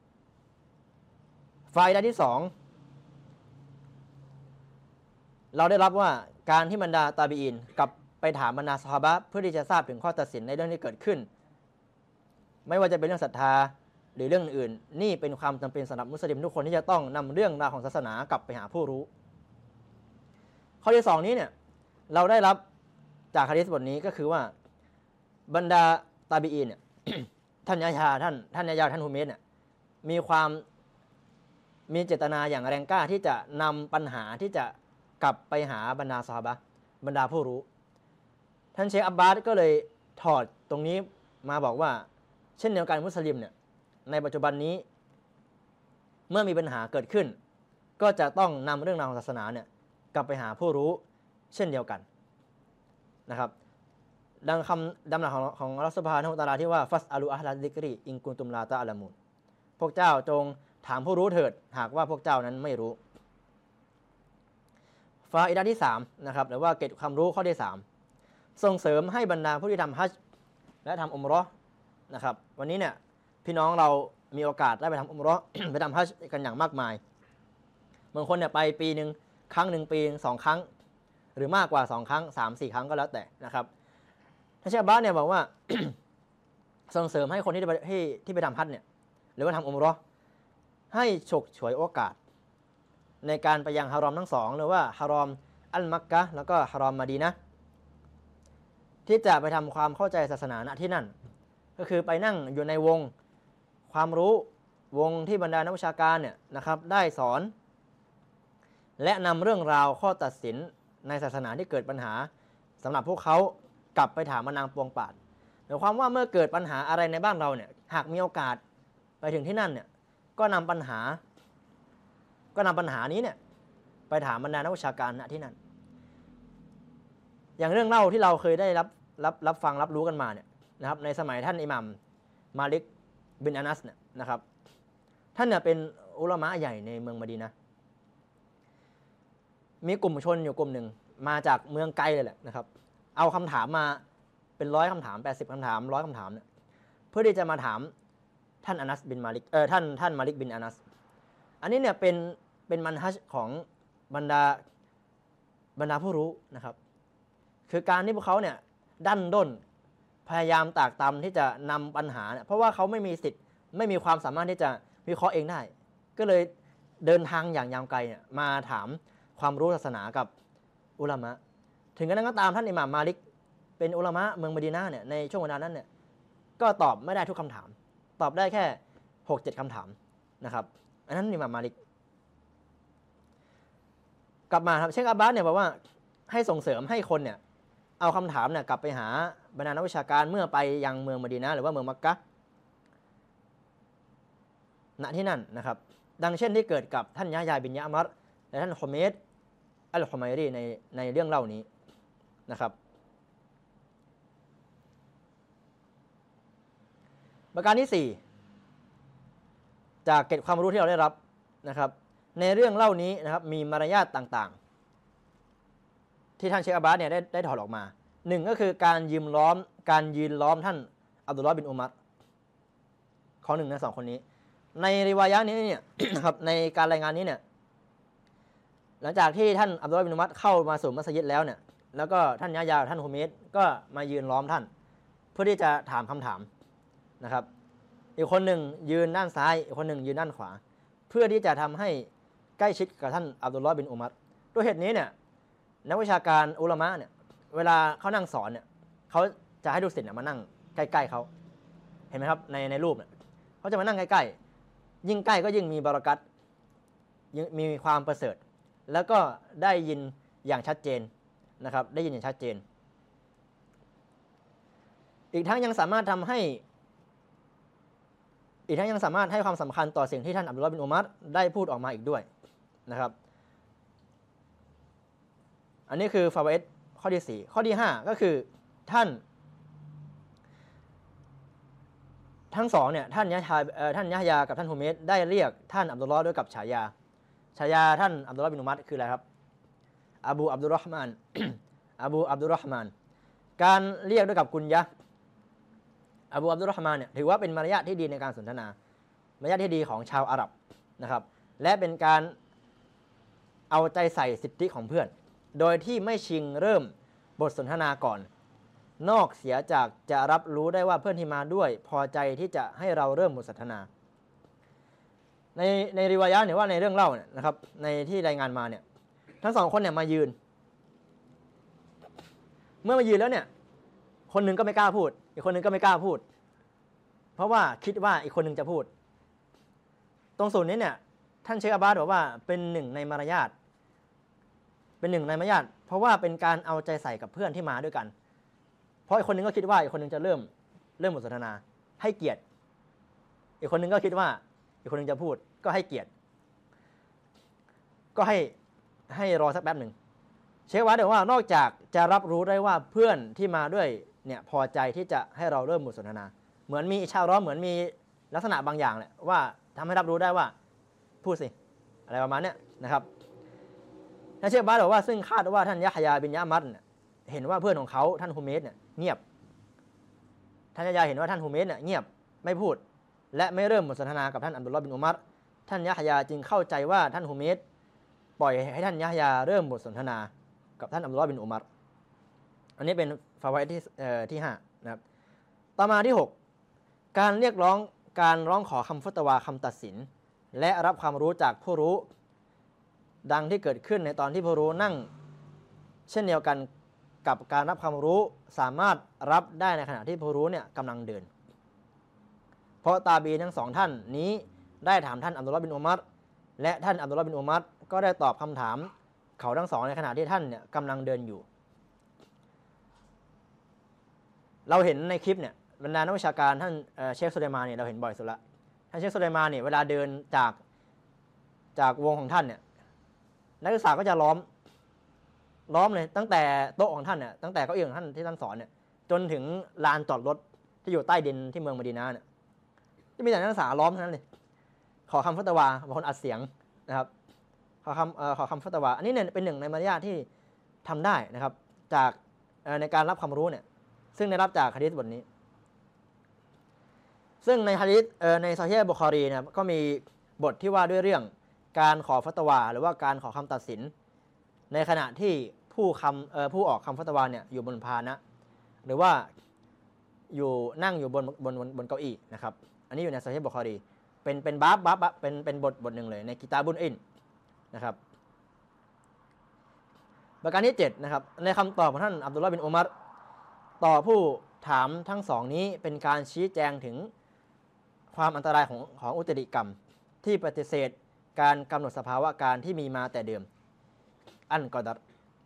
ฟาอิดะห์ที่สองเราได้รับว่าการที่บรรดาตาบีอีนกลับไปถามบรรดาซอฮาบะห์เพื่อที่จะทราบถึงข้อตัดสินในเรื่องที่เกิดขึ้นไม่ว่าจะเป็นเรื่องศรัทธาหรือเรื่องอื่นนี่เป็นความจำเป็นสำหรับมุสลิมทุกคนที่จะต้องนำเรื่องราวของศาสนากลับไปหาผู้รู้ข้อที่สองนี้เนี่ยเราได้รับจากหะดีษบทนี้ก็คือว่าบรรดาตาบีอีนเนี่ย ท่านยะฮยาท่านท่านยะฮยาท่านฮุเมสเนี่ยมีความมีเจตนาอย่างแรงกล้าที่จะนำปัญหาที่จะกลับไปหาบรรดาซอฮาบะห์บรรดาผู้รู้ท่านเชคอับบาสก็เลยถอดตรงนี้มาบอกว่าเช่นเดียวกันมุสลิมเนี่ยในปัจจุบันนี้เมื่อมีปัญหาเกิดขึ้นก็จะต้องนำเรื่องราวของศาสนาเนี่ยกลับไปหาผู้รู้เช่นเดียวกันนะครับดังคำดำรัสของของอัลเลาะห์ซุบฮานะฮูวะตะอาลาที่ว่าฟัสอาลูอะฮลัซซิกรีอินกุนตุมลาตะอะละมูนพวกเจ้าจงถามผู้รู้เถิดหากว่าพวกเจ้านั้นไม่รู้ฟาอิดะห์ที่สามนะครับหรือว่าเกร็ดความรู้ข้อที่สามส่งเสริมให้บรรดาผู้ที่ทำฮัจญ์และทำอุมเราะห์นะครับวันนี้เนี่ยพี่น้องเรามีโอกาสได้ไปทำอุมเราะห์ ไปทำฮัจญ์กันอย่างมากมายบางคนเนี่ยไปปีหนึ่งครั้งหนึ่งปีสองครั้งหรือมากกว่าสองครั้งสามสี่ครั้งก็แล้วแต่นะครับท่านเชคอับบาสเนี่ยบอกว่า ส่งเสริมให้คนที่ไปที่ที่ไปทำฮัจญ์เนี่ยหรือว่าทำอุมเราะห์ให้ฉกฉวยโอกาสในการไปยังฮารอมทั้งสองหรือว่าฮารอมอัลมักกะห์แล้วก็ฮารอมมะดีนะห์ที่จะไปทำความเข้าใจศาสนาณที่นั่นก็คือไปนั่งอยู่ในวงความรู้วงที่บรรดานักวิชาการเนี่ยนะครับได้สอนและนำเรื่องราวข้อตัดสินในศาสนาที่เกิดปัญหาสำหรับพวกเขากลับไปถามมานางปวงปาดหมายความว่าเมื่อเกิดปัญหาอะไรในบ้านเราเนี่ยหากมีโอกาสไปถึงที่นั่นเนี่ยก็นำปัญหาก็นำปัญหานี้เนี่ยไปถามบรรดานักวิชาการณที่นั่นอย่างเรื่องเล่าที่เราเคยได้รับรับรับฟังรับรู้กันมาเนี่ยนะครับในสมัยท่านอิหมัมมาลิกบินอานัสเนี่ยนะครับท่านเนี่ยเป็นอุลามะใหญ่ในเมืองมะดีนะห์มีกลุ่มชนอยู่กลุ่มหนึ่งมาจากเมืองไกลเลยแหละนะครับเอาคำถามมาเป็นร้อยคำถามแปดสิบคำถามร้อยคำถามเนี่ยเพื่อที่จะมาถามท่านอานัสบินมาลิกเออท่านท่านมาลิกบินอานัสอันนี้เนี่ยเป็นเป็นมันฮัจญ์ของบรรดาบรรดาผู้รู้นะครับคือการที่พวกเขาเนี่ยดันด้นพยายามตากตำที่จะนำปัญหาเนี่ยเพราะว่าเขาไม่มีสิทธิ์ไม่มีความสามารถที่จะวิเคราะห์เองได้ก็เลยเดินทางอย่างยาวไกลเนี่ยมาถามความรู้ศาสนากับอุลามะถึงกระนั้นก็ตามท่านอิหม่ามมาลิกเป็นอุลามะเมืองมะดีนะห์เนี่ยในช่วงเวลานั้นเนี่ยก็ตอบไม่ได้ทุกคำถามตอบได้แค่ หกเจ็ด คำถามนะครับอันนั้นอิหม่ามมาลิกกลับมาครับเชคอับบาสเนี่ยบอกว่าให้ส่งเสริมให้คนเนี่ยเอาคำถามเนี่ยกลับไปหาบรรดานักวิชาการเมื่อไปยังเมืองมะดีนะห์หรือว่าเมืองมักกะห์ณที่นั่นนะครับดังเช่นที่เกิดกับท่านยะฮยาบินยะมัรและท่านฮุเมดอัลฮุมัยรีในในเรื่องเล่านี้นะครับประการที่สี่จากเกร็ดความรู้ที่เราได้รับนะครับในเรื่องเล่านี้นะครับมีมารยาทต่างๆที่ท่านเชคอับบาสเนี่ยได้ได้ถอดออกมาหนึ่งก็คือการยืมล้อมการยืนล้อมท่านอับดุลลอฮ์บินอุมัรของหนึ่งในสองคนนี้ในริวายะห์นี้เนี่ย นะครับในการรายงานนี้เนี่ยหลังจากที่ท่านอับดุลลอฮ์บินอุมัรเข้ามาสู่มัสยิดแล้วเนี่ยแล้วก็ท่านยะฮยาท่านฮุเมดก็มายืนล้อมท่านเพื่อที่จะถามคำถามนะครับอีกคนหนึ่งยืนด้านซ้ายอีกคนหนึ่งยืนด้านขวาเพื่อที่จะทำให้ใกล้ชิดกับท่านอับดุลลอฮ์บินอุมัรด้วยเหตุนี้เนี่ยนักวิชาการอุลามะเนี่ยเวลาเขานั่งสอนเนี่ยเขาจะให้ลูกศิษย์เนี่ยมานั่งใกล้ๆเขาเห็นไหมครับในในรูปเนี่ยเขาจะมานั่งใกล้ๆยิ่งใกล้ก็ยิ่งมีบารอกัตยิ่งมีความประเสริฐแล้วก็ได้ยินอย่างชัดเจนนะครับได้ยินอย่างชัดเจนอีกทั้งยังสามารถทำให้อีกทั้งยังสามารถให้ความสำคัญต่อสิ่งที่ท่านอับดุลลอฮ์บินอุมัรได้พูดออกมาอีกด้วยนะครับอันนี้คือฟาวัอิดข้อที่สี่ข้อที่ห้าก็คือท่านทั้งสองเนี่ยท่านยะฮยาท่านยะฮยากับท่านฮุเมดได้เรียกท่านอับดุลลอฮ์ด้วยกับฉายาฉายาท่านอับดุลลอฮ์บินอุมัรคืออะไรครับอบูอับดุลรอฮ์มาน อบูอับดุลรอฮ์มานการเรียกด้วยกับกุญยะอบูอับดุลรอฮ์มานเนี่ยถือว่าเป็นมารยาทที่ดีในการสนทนามารยาทที่ดีของชาวอาหรับนะครับและเป็นการเอาใจใส่สิทธิของเพื่อนโดยที่ไม่ชิงเริ่มบทสนทนาก่อนนอกเสียจากจะรับรู้ได้ว่าเพื่อนที่มาด้วยพอใจที่จะให้เราเริ่มบทสนทนาในในริวายะห์เนี่ยว่าในเรื่องเล่าเนี่ยนะครับในที่รายงานมาเนี่ยทั้งสองคนเนี่ยมายืนเมื่อมายืนแล้วเนี่ยคนหนึ่งก็ไม่กล้าพูดอีกคนหนึ่งก็ไม่กล้าพูดเพราะว่าคิดว่าอีกคนหนึ่งจะพูดตรงส่วนนี้เนี่ยท่านเชคอับบาสบอกว่าเป็นหนึ่งในมารยาทเป็นหนึ่งในมารยาทเพราะว่าเป็นการเอาใจใส่กับเพื่อนที่มาด้วยกันเพราะอีกคนหนึ่งก็คิดว่าอีกคนหนึ่งจะเริ่มเริ่มบทสนทนาให้เกียรติอีกคนหนึ่งก็คิดว่าอีกคนหนึ่งจะพูดก็ให้เกียรติก็ให้ให้รอสักแป๊บหนึ่งเชควัดบอกว่านอกจากจะรับรู้ได้ว่าเพื่อนที่มาด้วยเนี่ยพอใจที่จะให้เราเริ่มบทสนทนาเหมือนมีอิชาเราะห์เหมือนมีลักษณะบางอย่างแหละว่าทำให้รับรู้ได้ว่าพูดสิอะไรประมาณเนี้ยนะครับท่านเชควัดบอกว่าซึ่งคาดว่าท่านยะฮยาบินยะมัดเนี่ยเห็นว่าเพื่อนของเขาท่านฮุเมดเนี่ยเงียบท่านยะฮยาเห็นว่าท่านฮุเมดเนี่ยเงียบไม่พูดและไม่เริ่มบทสนทนากับท่านอับดุลลอฮ์บินอุมัรท่านยะฮยาจึงเข้าใจว่าท่านฮุเมดปล่อยให้ท่านยะฮยาเริ่มบทสนทนากับท่านอับดุลลอฮ์บินอุมัรอันนี้เป็นฟาวัอิดที่เอ่อที่ห้านะครับต่อมาที่หกการเรียกร้องการร้องขอคำฟัตวาคำตัดสินและรับความรู้จากผู้รู้ดังที่เกิดขึ้นในตอนที่ผู้รู้นั่งเช่นเดียวกันกับการรับความรู้สามารถรับได้ในขณะที่ผู้รู้เนี่ยกำลังเดินเพราะตาบีทั้งสองท่านนี้ได้ถามท่านอับดุลลอฮ์บินอุมัรและท่านอับดุลลอฮ์บินอุมัรก็ได้ตอบคำถามเขาทั้งสองในขณะที่ท่านเนี่ยกำลังเดินอยู่เราเห็นในคลิปเนี่ยบรรดานักวิชาการท่านเชคสุไลมานเนี่ยเราเห็นบ่อยสุดละท่านเชคสุไลมานเนี่ยเวลาเดินจากจากวงของท่านเนี่ยนักศึกษาก็จะล้อมล้อมเลยตั้งแต่โต๊ะของท่านเนี่ยตั้งแต่เก้าอี้ของท่านที่ท่านสอนเนี่ยจนถึงลานจอดรถที่อยู่ใต้ดินที่เมืองมะดีนะห์เนี่ยจะมีแต่นักศึกษาล้อมเท่านั้นเลยขอคำฟัตวาบางคนอัดเสียงนะครับขอคำเอ่อขอคำฟัตวาอันนี้เนี่ยเป็นหนึ่งในมารยาทที่ทำได้นะครับจากในการรับความรู้เนี่ยซึ่งได้รับจากหะดีษบทนี้ซึ่งในหะดีษในซอฮีฮ์บุคอรีนะครับก็มีบทที่ว่าด้วยเรื่องการขอฟัตวาหรือว่าการขอคำตัดสินในขณะที่ผู้คำผู้ออกคำฟัตวาเนี่ยอยู่บนพาหนะหรือว่าอยู่นั่งอยู่บนบนบนบนเก้าอี้นะครับอันนี้อยู่ในซอฮีฮ์บุคอรีเป็นเป็นบาบบับเป็นเป็นบทบทหนึ่งเลยในกิตาบุนอินนะครับประการที่เจ็ดนะครับในคำตอบของท่านอับดุลลอฮ์บินอุมัรต่อผู้ถามทั้งสองนี้เป็นการชี้แจงถึงความอันตรายของของอุตริกรรมที่ปฏิเสธการกำหนดสภาวะการที่มีมาแต่เดิมอันกอดัร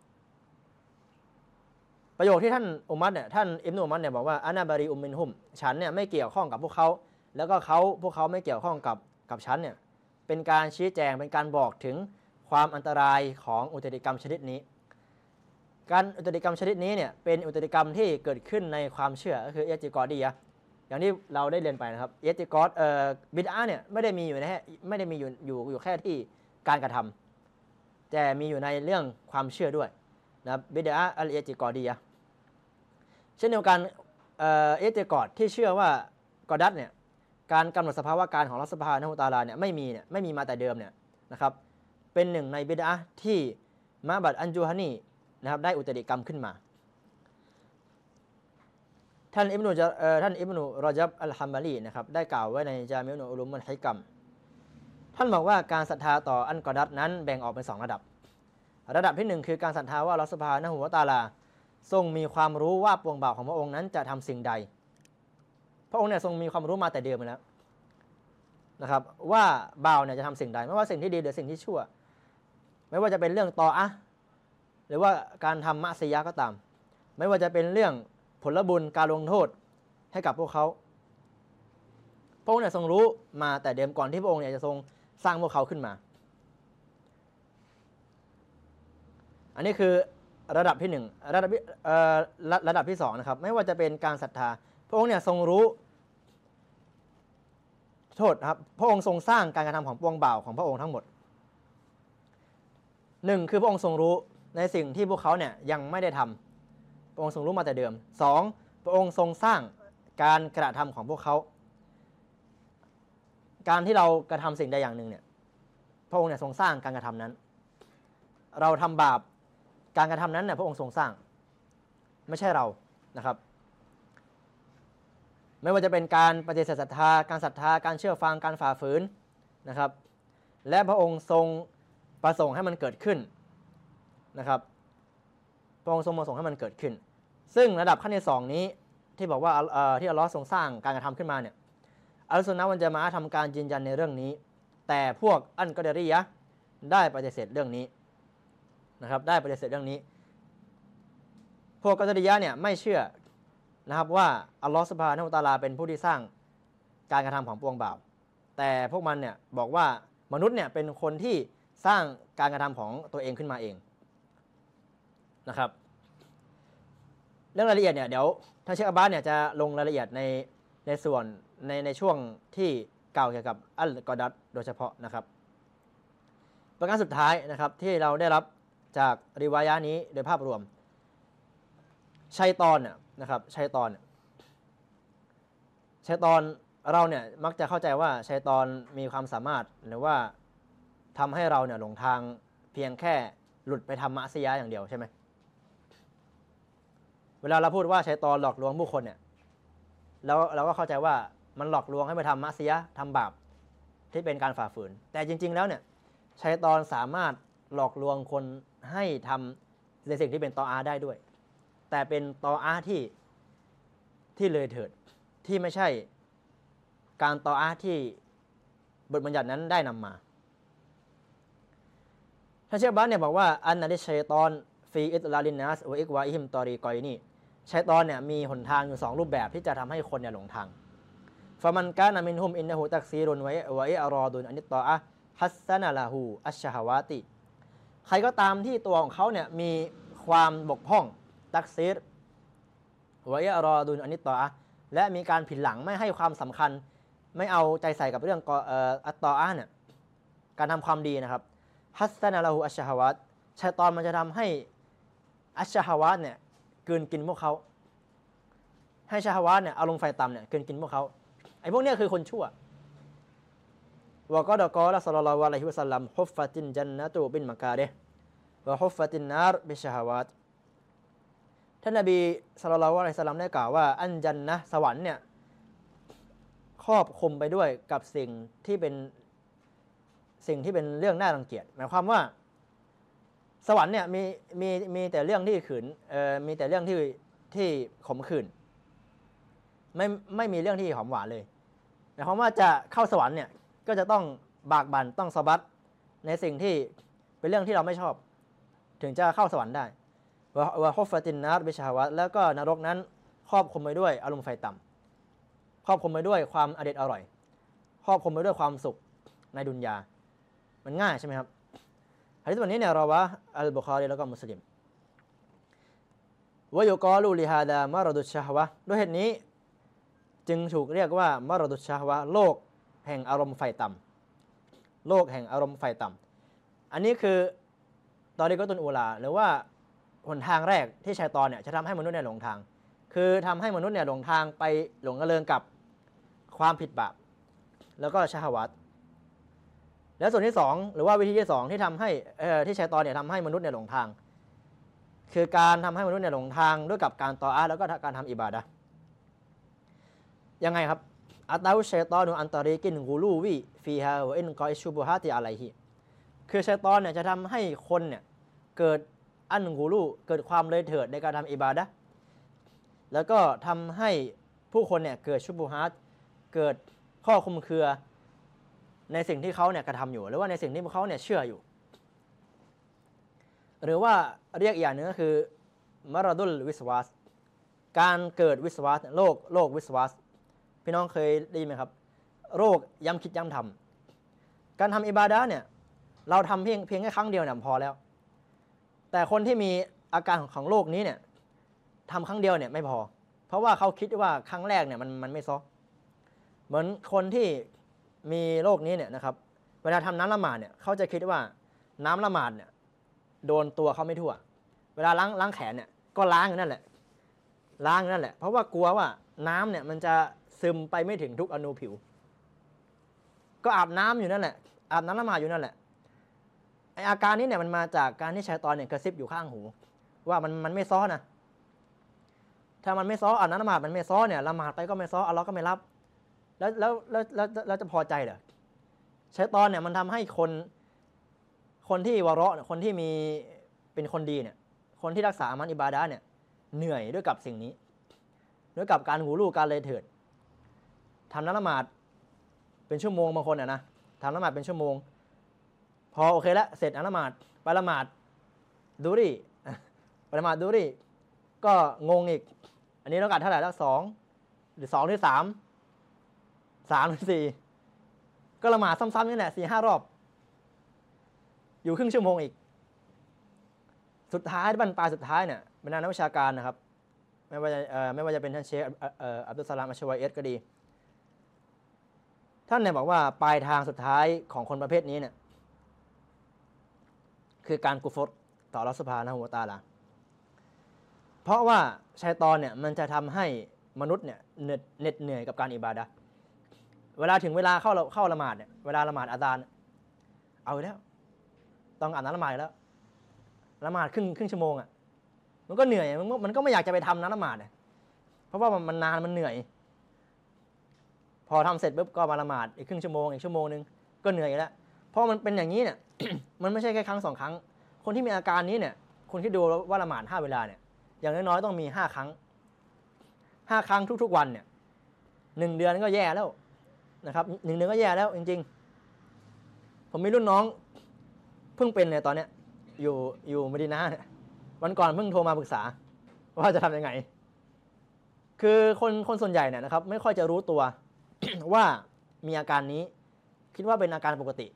ประโยคที่ท่านอุมัรเนี่ยท่านอิบนุอุมัรเนี่ยบอกว่าอานาบารีอุมมินฮุมฉันเนี่ยไม่เกี่ยวข้องกับพวกเขาแล้วก็เขาพวกเขาไม่เกี่ยวข้องกับกับฉันเนี่ยเป็นการชี้แจงเป็นการบอกถึงความอันตรายของอุตริกรรมชนิดนี้การอุตริกรรมชนิดนี้เนี่ยเป็นอุตริกรรมที่เกิดขึ้นในความเชื่อก็คือเอติกอดียะห์อย่างที่เราได้เรียนไปนะครับเอติกอดเอ่อบิดอะห์เนี่ยไม่ได้มีอยู่ในไม่ได้มีอยู่อยู่อยู่แค่ที่การกระทำแต่มีอยู่ในเรื่องความเชื่อด้วยนะบิดอะห์อัลเอติกอดียะห์เช่นเดียวกันเอ่อเอติกอดที่เชื่อว่ากอดัตเนี่ยการกำหนดสภาวะการของอัลเลาะห์ซุบฮานะฮูวะตะอาลาเนี่ยไม่มีเนี่ยไม่มีมาแต่เดิมเนี่ยนะครับเป็นหนึ่งในบิดอะห์ที่มะบัดอันจูฮานีนะครับได้อุตริกรรมขึ้นมาท่านอิบนุเอ่อท่านอิบนุรอญับอัลฮัมบาลีนะครับได้กล่าวไว้ในจามิอุลอุลุมุลฮิกัมท่านบอกว่าการศรัทธาต่ออันกอดัตนั้นแบ่งออกเป็นสองระดับระดับที่หนึ่งคือการศรัทธาว่าอัลเลาะห์ซุบฮานะฮูวะตะอาลาทรงมีความรู้ว่าปวงบ่าวของพระองค์นั้นจะทำสิ่งใดพระองค์เนี่ยทรงมีความรู้มาแต่เดิมแล้วนะครับว่าบ่าวเนี่ยจะทำสิ่งใดไม่ว่าสิ่งที่ดีหรือสิ่งที่ชั่วไม่ว่าจะเป็นเรื่องตออะห์หรือว่าการทำมะซียะห์ก็ตามไม่ว่าจะเป็นเรื่องผลบุญการลงโทษให้กับพวกเขาพระองค์เนี่ยทรงรู้มาแต่เดิมก่อนที่พระองค์เนี่ยจะทรงสร้างพวกเขาขึ้นมาอันนี้คือระดับที่หนึ่งระดับเอ่อระดับที่สองนะครับไม่ว่าจะเป็นการศรัทธาพระองค์เนี่ยทรงรู้โทษครับพระองค์ทรงสร้างการกระทำของปวงบ่าวของพระองค์ทั้งหมดหนึ่งคือพระองค์ทรงรู้ในสิ่งที่พวกเขาเนี่ยยังไม่ได้ทำพระองค์ทรงรู้มาแต่เดิมสองพระองค์ทรงสร้างการกระทำของพวกเขาการที่เรากระทำสิ่งใดอย่างหนึ่งเนี่ยพระองค์เนี่ยทรงสร้างการกระทำนั้นเราทำบาปการกระทำนั้นเนี่ยพระองค์ทรงสร้างไม่ใช่เรานะครับไม่ว่าจะเป็นการปฏิเสธศรัทธาการศรัทธาการเชื่อฟังการฝ่าฝืนนะครับและพระองค์ทรงประสงค์ให้มันเกิดขึ้นนะครับพระองค์ทรงประสงค์ให้มันเกิดขึ้นซึ่งระดับขั้นที่สองนี้ที่บอกว่าเอ่อที่อัลเลาะห์ทรงสร้างการกระทำขึ้นมาเนี่ยอัลซุนนะฮ์วัลญะมาอะฮ์ทำการยืนยันในเรื่องนี้แต่พวกอันกอฎอรียะห์ได้ปฏิเสธเรื่องนี้นะครับได้ปฏิเสธเรื่องนี้พวกกอฎอรียะห์เนี่ยไม่เชื่อนะครับว่าอัลลอฮฺซุบฮานะฮูวะตะอาลาเป็นผู้ที่สร้างการกระทำของปวงบ่าวแต่พวกมันเนี่ยบอกว่ามนุษย์เนี่ยเป็นคนที่สร้างการกระทำของตัวเองขึ้นมาเองนะครับเรื่องรายละเอียดเนี่ยเดี๋ยวท่านเชคอับบาสเนี่ยจะลงรายละเอียดในในส่วนในในช่วงที่กล่าวเกี่ยวกับอัลกอดัรโดยเฉพาะนะครับประการสุดท้ายนะครับที่เราได้รับจากริวายะห์นี้โดยภาพรวมชัยฏอนเนี่ยนะครับชัยฏอนชัยฏอนเราเนี่ยมักจะเข้าใจว่าชัยฏอนมีความสามารถหรือว่าทำให้เราเนี่ยหลงทางเพียงแค่หลุดไปทำมะซียะห์อย่างเดียวใช่ไหมเวลาเราพูดว่าชัยฏอนหลอกลวงผู้คนเนี่ยแล้วเราก็เข้าใจว่ามันหลอกลวงให้ไปทำมะซียะห์ทำบาปที่เป็นการฝ่าฝืนแต่จริงๆแล้วเนี่ยชัยฏอนสามารถหลอกลวงคนให้ทำในสิ่งที่เป็นตออาได้ด้วยแต่เป็นตออาที่ที่เลยเถิดที่ไม่ใช่การตออาที่บทบัญญัตินั้นได้นำมาท่านเชคบัสเนี่ยบอกว่าอันนัลิชัยฏอนฟีอิตลาลินนัสวะอิกวาอิฮิมตอรีกอยนี่ชัยฏอนเนี่ยมีหนทางอยู่สองรูปแบบที่จะทำให้คนเนี่ยหลงทางฟะมันกานะมินฮุมอินนะฮูตักซีรุนวะวะอิอรอดุนอันิตตออะห์ฮัสซะนะละฮูอัชชะฮาวาติใครก็ตามที่ตัวของเขาเนี่ยมีความบกพร่องตักซีรวะอิอรอดุนอันิตตออะห์และมีการผิดหลังไม่ให้ความสำคัญไม่เอาใจใส่กับเรื่องเอ่ออัตตออะห์เนี่ยการทำความดีนะครับฮัสซะนะละฮูอัชชะฮาวาตชัยฏอนมันจะทำให้อัชชะฮาวาตเนี่ยกลืนกินพวกเขาให้ชะฮาวาตเนี่ยอารมณ์ไฟต่ำเนี่ยกลืนกินพวกเขาไอ้พวกเนี้ยคือคนชั่ววะกอดะกอละศ็อลลัลลอฮุอะลัยฮิวะซัลลัมฮุฟฟะตินญันนะตุบิลมะการิฮ์วะฮุฟฟะตินนารบิชะฮาวาตท่านนบีศ็อลลัลลอฮุอะลัยฮิวะซัลลัมได้กล่าวว่าอันญันนะห์สวรรค์เนี่ยครอบคลุมไปด้วยกับสิ่งที่เป็นสิ่งที่เป็นเรื่องน่ารังเกียจหมายความว่าสวรรค์เนี่ยมีมีมีแต่เรื่องที่ขืนเอ่อมีแต่เรื่องที่ที่ขมขื่นไม่ไม่มีเรื่องที่หอมหวานเลยหมายความว่าจะเข้าสวรรค์เนี่ยก็จะต้องบากบั่นต้องสะบัดในสิ่งที่เป็นเรื่องที่เราไม่ชอบถึงจะเข้าสวรรค์ได้วะฮุฟฟะตินนารบิชะฮาวาตแล้วก็นรกนั้นครอบคลุมไปด้วยอารมณ์ไฟต่ำครอบคลุมไปด้วยความอเด็ดอร่อยครอบคลุมไปด้วยความสุขในดุนยามันง่ายใช่ไหมครับหะดีษบทนี้เนี่ยเราว่าอัลบุคอรีแล้วก็มุสลิมวะยุกอลูลิฮาดามะรดุชชะฮวะด้วยเหตุนี้จึงถูกเรียกว่ามะรดุชชะฮวะโลกแห่งอารมณ์ไฟต่ำโลกแห่งอารมณ์ไฟต่ำอันนี้คือตอรีกอตุนอูลาหรือว่าหนทางแรกที่ชัยฏอนเนี่ยจะทำให้มนุษย์เนี่ยหลงทางคือทำให้มนุษย์เนี่ยหลงทางไปหลงระเริงกับความผิดบาปแล้วก็ชะฮวาตแล้วส่วนที่สองหรือว่าวิธีที่สองที่ทำให้เอ่อที่ชัยฏอนเนี่ยทำให้มนุษย์เนี่ยหลงทางคือการทำให้มนุษย์เนี่ยหลงทางด้วยกับการตออาแล้วก็การทำอิบาดะห์ยังไงครับอัตตาชัยฏอนุอันตอรีกินกูลูวีฟีฮาวะอินกออิชูบุฮาติอะลัยฮิคือชัยฏอนเนี่ยจะทำให้คนเนี่ยเกิดอันกูลูเกิดความเลยเถิดในการทำอิบาดะห์แล้วก็ทำให้ผู้คนเนี่ยเกิดชุบุฮาตเกิดข้อคลุมเครือในสิ่งที่เขาเนี่ยกระทำอยู่หรือว่าในสิ่งที่พวกเขาเนี่ยเชื่ออยู่หรือว่าเรียกอีกอย่างหนึ่งก็คือมารดุลวิสวาสการเกิดวิสวาสโรคโรควิสวาสพี่น้องเคยได้ยินไหมครับโรคย้ำคิดย้ำทำการทำอิบาดะห์เนี่ยเราทำเพียงเพียงแค่ครั้งเดียวเนี่ยพอแล้วแต่คนที่มีอาการของโรคนี้เนี่ยทำครั้งเดียวเนี่ยไม่พอเพราะว่าเขาคิดว่าครั้งแรกเนี่ยมันมันไม่ซ้อเหมือนคนที่มีโรคนี้เนี่ยนะครับเวลาทำน้ำละหมาดเนี่ยเขาจะคิดว่าน้ำละหมาดเนี่ยโดนตัวเขาไม่ทั่วเวลาล้างล้างแขนเนี่ยก็ล้างอยู่นั่นแหละล้างอยู่นั่นแหละเพราะว่ากลัวว่าน้ำเนี่ยมันจะซึมไปไม่ถึงทุกอนูผิวก็อาบน้ำอยู่นั่นแหละอาบน้ำละหมาดอยู่นั่นแหละไออาการนี้เนี่ยมันมาจากการที่ชัยฏอนเนี่ยกระซิบอยู่ข้างหูว่ามันมันไม่ซ้อนะถ้ามันไม่ซ้ออาบน้ำละหมาดมันไม่ซ้อเนี่ยละหมาดไปก็ไม่ซ้ออัลเลาะห์ก็ไม่รับแล้วแล้วแล้วแล้วแล้วจะพอใจเหรอชัยฏอนเนี่ยมันทำให้คนคนที่วะเราะห์คนที่มีเป็นคนดีเนี่ยคนที่รักษาอามันอิบาดะห์เนี่ยเหนื่อยด้วยกับสิ่งนี้ด้วยกับการหูลู่การเลยเถิดทำน้ำละหมาดเป็นชั่วโมงบางคนอ่ะนะทำละหมาดเป็นชั่วโมงพอโอเคแล้วเสร็จละหมาดไปละหมาดดูรีไปละหมาดดูรีก็งงอีกอันนี้เรากัดเท่าไหร่แล้วสองหรือสองหรือสามสามหรือสี่ก็ละหมาดซ้ำๆนี่แหละสี่ห้ารอบอยู่ครึ่งชั่วโมงอีกสุดท้ายบรรปลายสุดท้ายเนี่ยเป็นนักวิชาการนะครับไม่ว่าจะไม่ว่าจะเป็นท่านเชคอับดุลสลามอัชวาเอสก็ดีท่านเนี่ยบอกว่าปลายทางสุดท้ายของคนประเภทนี้เนี่ยคือการกุฟรต่ออัลเลาะห์ซุบฮานะฮูวะตะอาลาเพราะว่าชัยฏอนเนี่ยมันจะทำให้มนุษย์เนี่ยเหน็ดเหน็ดเหนื่อยกับการอิบาดะห์เวลาถึงเวลาเข้าเข้าละหมาดเนี่ยเวลาละหมาดอาซานเอาแล้วต้องอ่านละหมาดแล้วละหมาดครึ่งครึ่งชั่วโมงอ่ะมันก็เหนื่อยมันมันก็ไม่อยากจะไปทำนะละหมาดเนี่ยเพราะว่ามันนานมันเหนื่อยพอทำเสร็จปุ๊บก็มาละหมาดอีกครึ่งชั่วโมงอีกชั่วโมงนึงก็เหนื่อยแล้วเพราะมันเป็นอย่างนี้เนี่ย มันไม่ใช่แค่ครั้งสองครั้งคนที่มีอาการนี้เนี่ยคุณคิดดูว่าละหมาดห้าเวลาเนี่ยอย่างน้อยๆต้องมีห้าครั้งห้าครั้งทุกๆวันเนี่ยหนึ่งเดือนก็แย่แล้วนะครับหนึ่งเดือนก็แย่แล้วจริงๆผมมีรุ่นน้องเพิ่งเป็นเนี่ยตอนเนี้ยอยู่อยู่มะดีนะห์เนี่ยวันก่อนเพิ่งโทรมาปรึกษาว่าจะทำยังไงคือคนคนส่วนใหญ่เนี่ยนะครับไม่ค่อยจะรู้ตัว ว่ามีอาการนี้คิดว่าเป็นอาการปกติ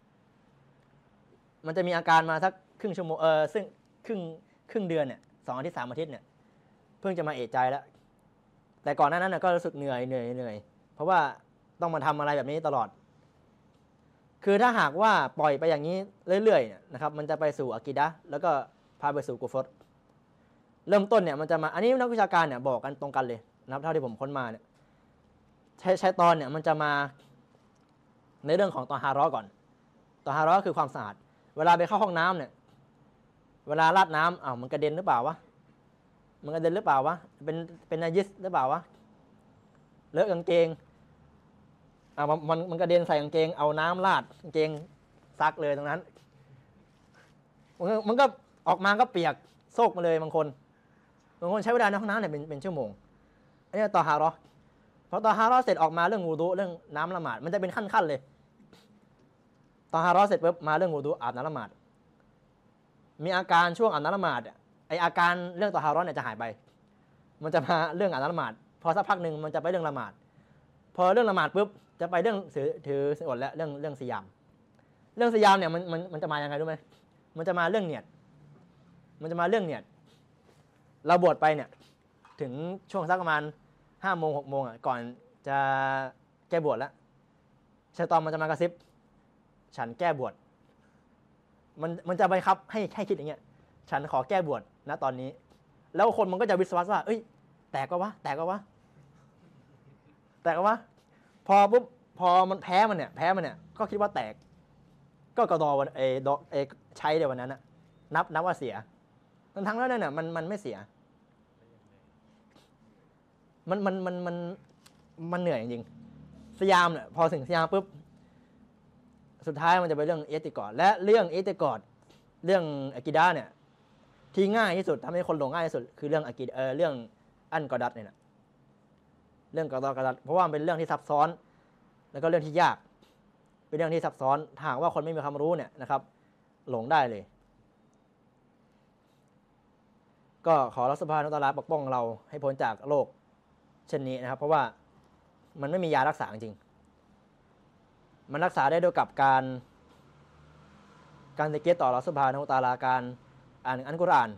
มันจะมีอาการมาสักครึ่งชั่วโมงเออซึ่งครึ่งครึ่งเดือนเนี่ยสองอาทิตย์สามอาทิตย์เนี่ยเพิ่งจะมาเอะใจแล้วแต่ก่อนหน้านั้นก็รู้สึกเหนื่อยเหนื่อยเหนื่อยเพราะว่าต้องมาทำอะไรแบบนี้ตลอดคือถ้าหากว่าปล่อยไปอย่างนี้เรื่อยๆเนี่ยนะครับมันจะไปสู่อะกีดะห์แล้วก็พาไปสู่กุฟรเริ่มต้นเนี่ยมันจะมาอันนี้นักวิชาการเนี่ยบอกกันตรงกันเลยนะครับเท่าที่ผมค้นมาเนี่ยใช้ใช้ตอนเนี่ยมันจะมาในเรื่องของตอฮาเราะห์ก่อนตอฮาเราะห์คือความสะอาดเวลาไปเข้าห้องน้ำเนี่ยเวลาราดน้ำอ้าวมันกระเด็นหรือเปล่าวะมันกระเด็นหรือเปล่าวะเป็นเป็นนาญิสหรือเปล่าวะเลอะกางเกงอ่ามันมันกระเด็นใส่กางเกงเอาน้ำราดกางเกงซักเลยตรงนั้นมันก็ออกมาก็เปียกโซกมาเลยบางคนบางคนใช้เวลาในห้องน้ำเนี่ยเป็นเป็นชั่วโมงอันนี้ตอฮาเราะห์พอตอฮาเราะห์เสร็จออกมาเรื่องวูดุเรื่องน้ำละหมาดมันจะเป็นขั้นๆเลยตอฮาเราะห์เสร็จปุ๊บมาเรื่องวูดุอาบน้ำละหมาดมีอาการช่วงอาบน้ำละหมาดไออาการเรื่องตอฮาเราะห์เนี่ยจะหายไปมันจะมาเรื่องอาบน้ำละหมาดพอสักพักหนึ่งมันจะไปเรื่องละหมาดพอเรื่องละหมาดปุ๊บจะไปเรื่องถือถือศีลอดและเรื่องเรื่องซิยาม เรื่องสยามเนี่ยมันมันมันจะมาอย่างไรรู้ไหมมันจะมาเรื่องเนียดมันจะมาเรื่องเนียดเราบวชไปเนี่ยถึงช่วงสักประมาณห้าโมงหกโมงอ่ะก่อนจะแก้บวชแล้วชัยฏอนมันจะมากระซิบฉันแก้บวชมันมันจะบังคับให้ให้คิดอย่างเงี้ยฉันขอแก้บวชณตอนนี้แล้วคนมันก็จะวิศวะว่าเอ้ยแตกก็วะแตกก็วะแตกก็วะพอปุ๊บพอมันแพ้มันเนี่ยแพ้มันเนี่ยก็คิดว่าแตกก็กระดอวันเอดอเอใช้เดี๋ยววันนั้นนะนับนับว่าเสียทั้งทั้งแล้วนั่นน่ะมันมันไม่เสียมันมันมันมันมันเหนื่อยจริงๆสยามเนี่ยพอถึงสยามปุ๊บสุดท้ายมันจะเป็นเรื่องเอติกอดและเรื่องเอติกอดเรื่องอะกีดะห์เนี่ยที่ง่ายที่สุดทำให้คนหลงง่ายที่สุดคือเรื่องอะกีดะห์เออเรื่องอันกอดัตเนี่ยนะเรื่องกอดอกอดัตเพราะว่ามันเป็นเรื่องที่ซับซ้อนแล้วก็เรื่องที่ยากเป็นเรื่องที่ซับซ้อนถ้าหากว่าคนไม่มีความรู้เนี่ยนะครับหลงได้เลยก็ขออัลเลาะห์ซุบฮานะฮูวะตะอาลาปกป้องเราให้พ้นจากโรคเช่นนี้นะครับเพราะว่ามันไม่มียารักษาจริงมันรักษาได้ด้วยกับการการตะเกียรต่ออัลเลาะห์ซุบฮานะฮูวะตะอาลาการอ่านอัลกุรอาน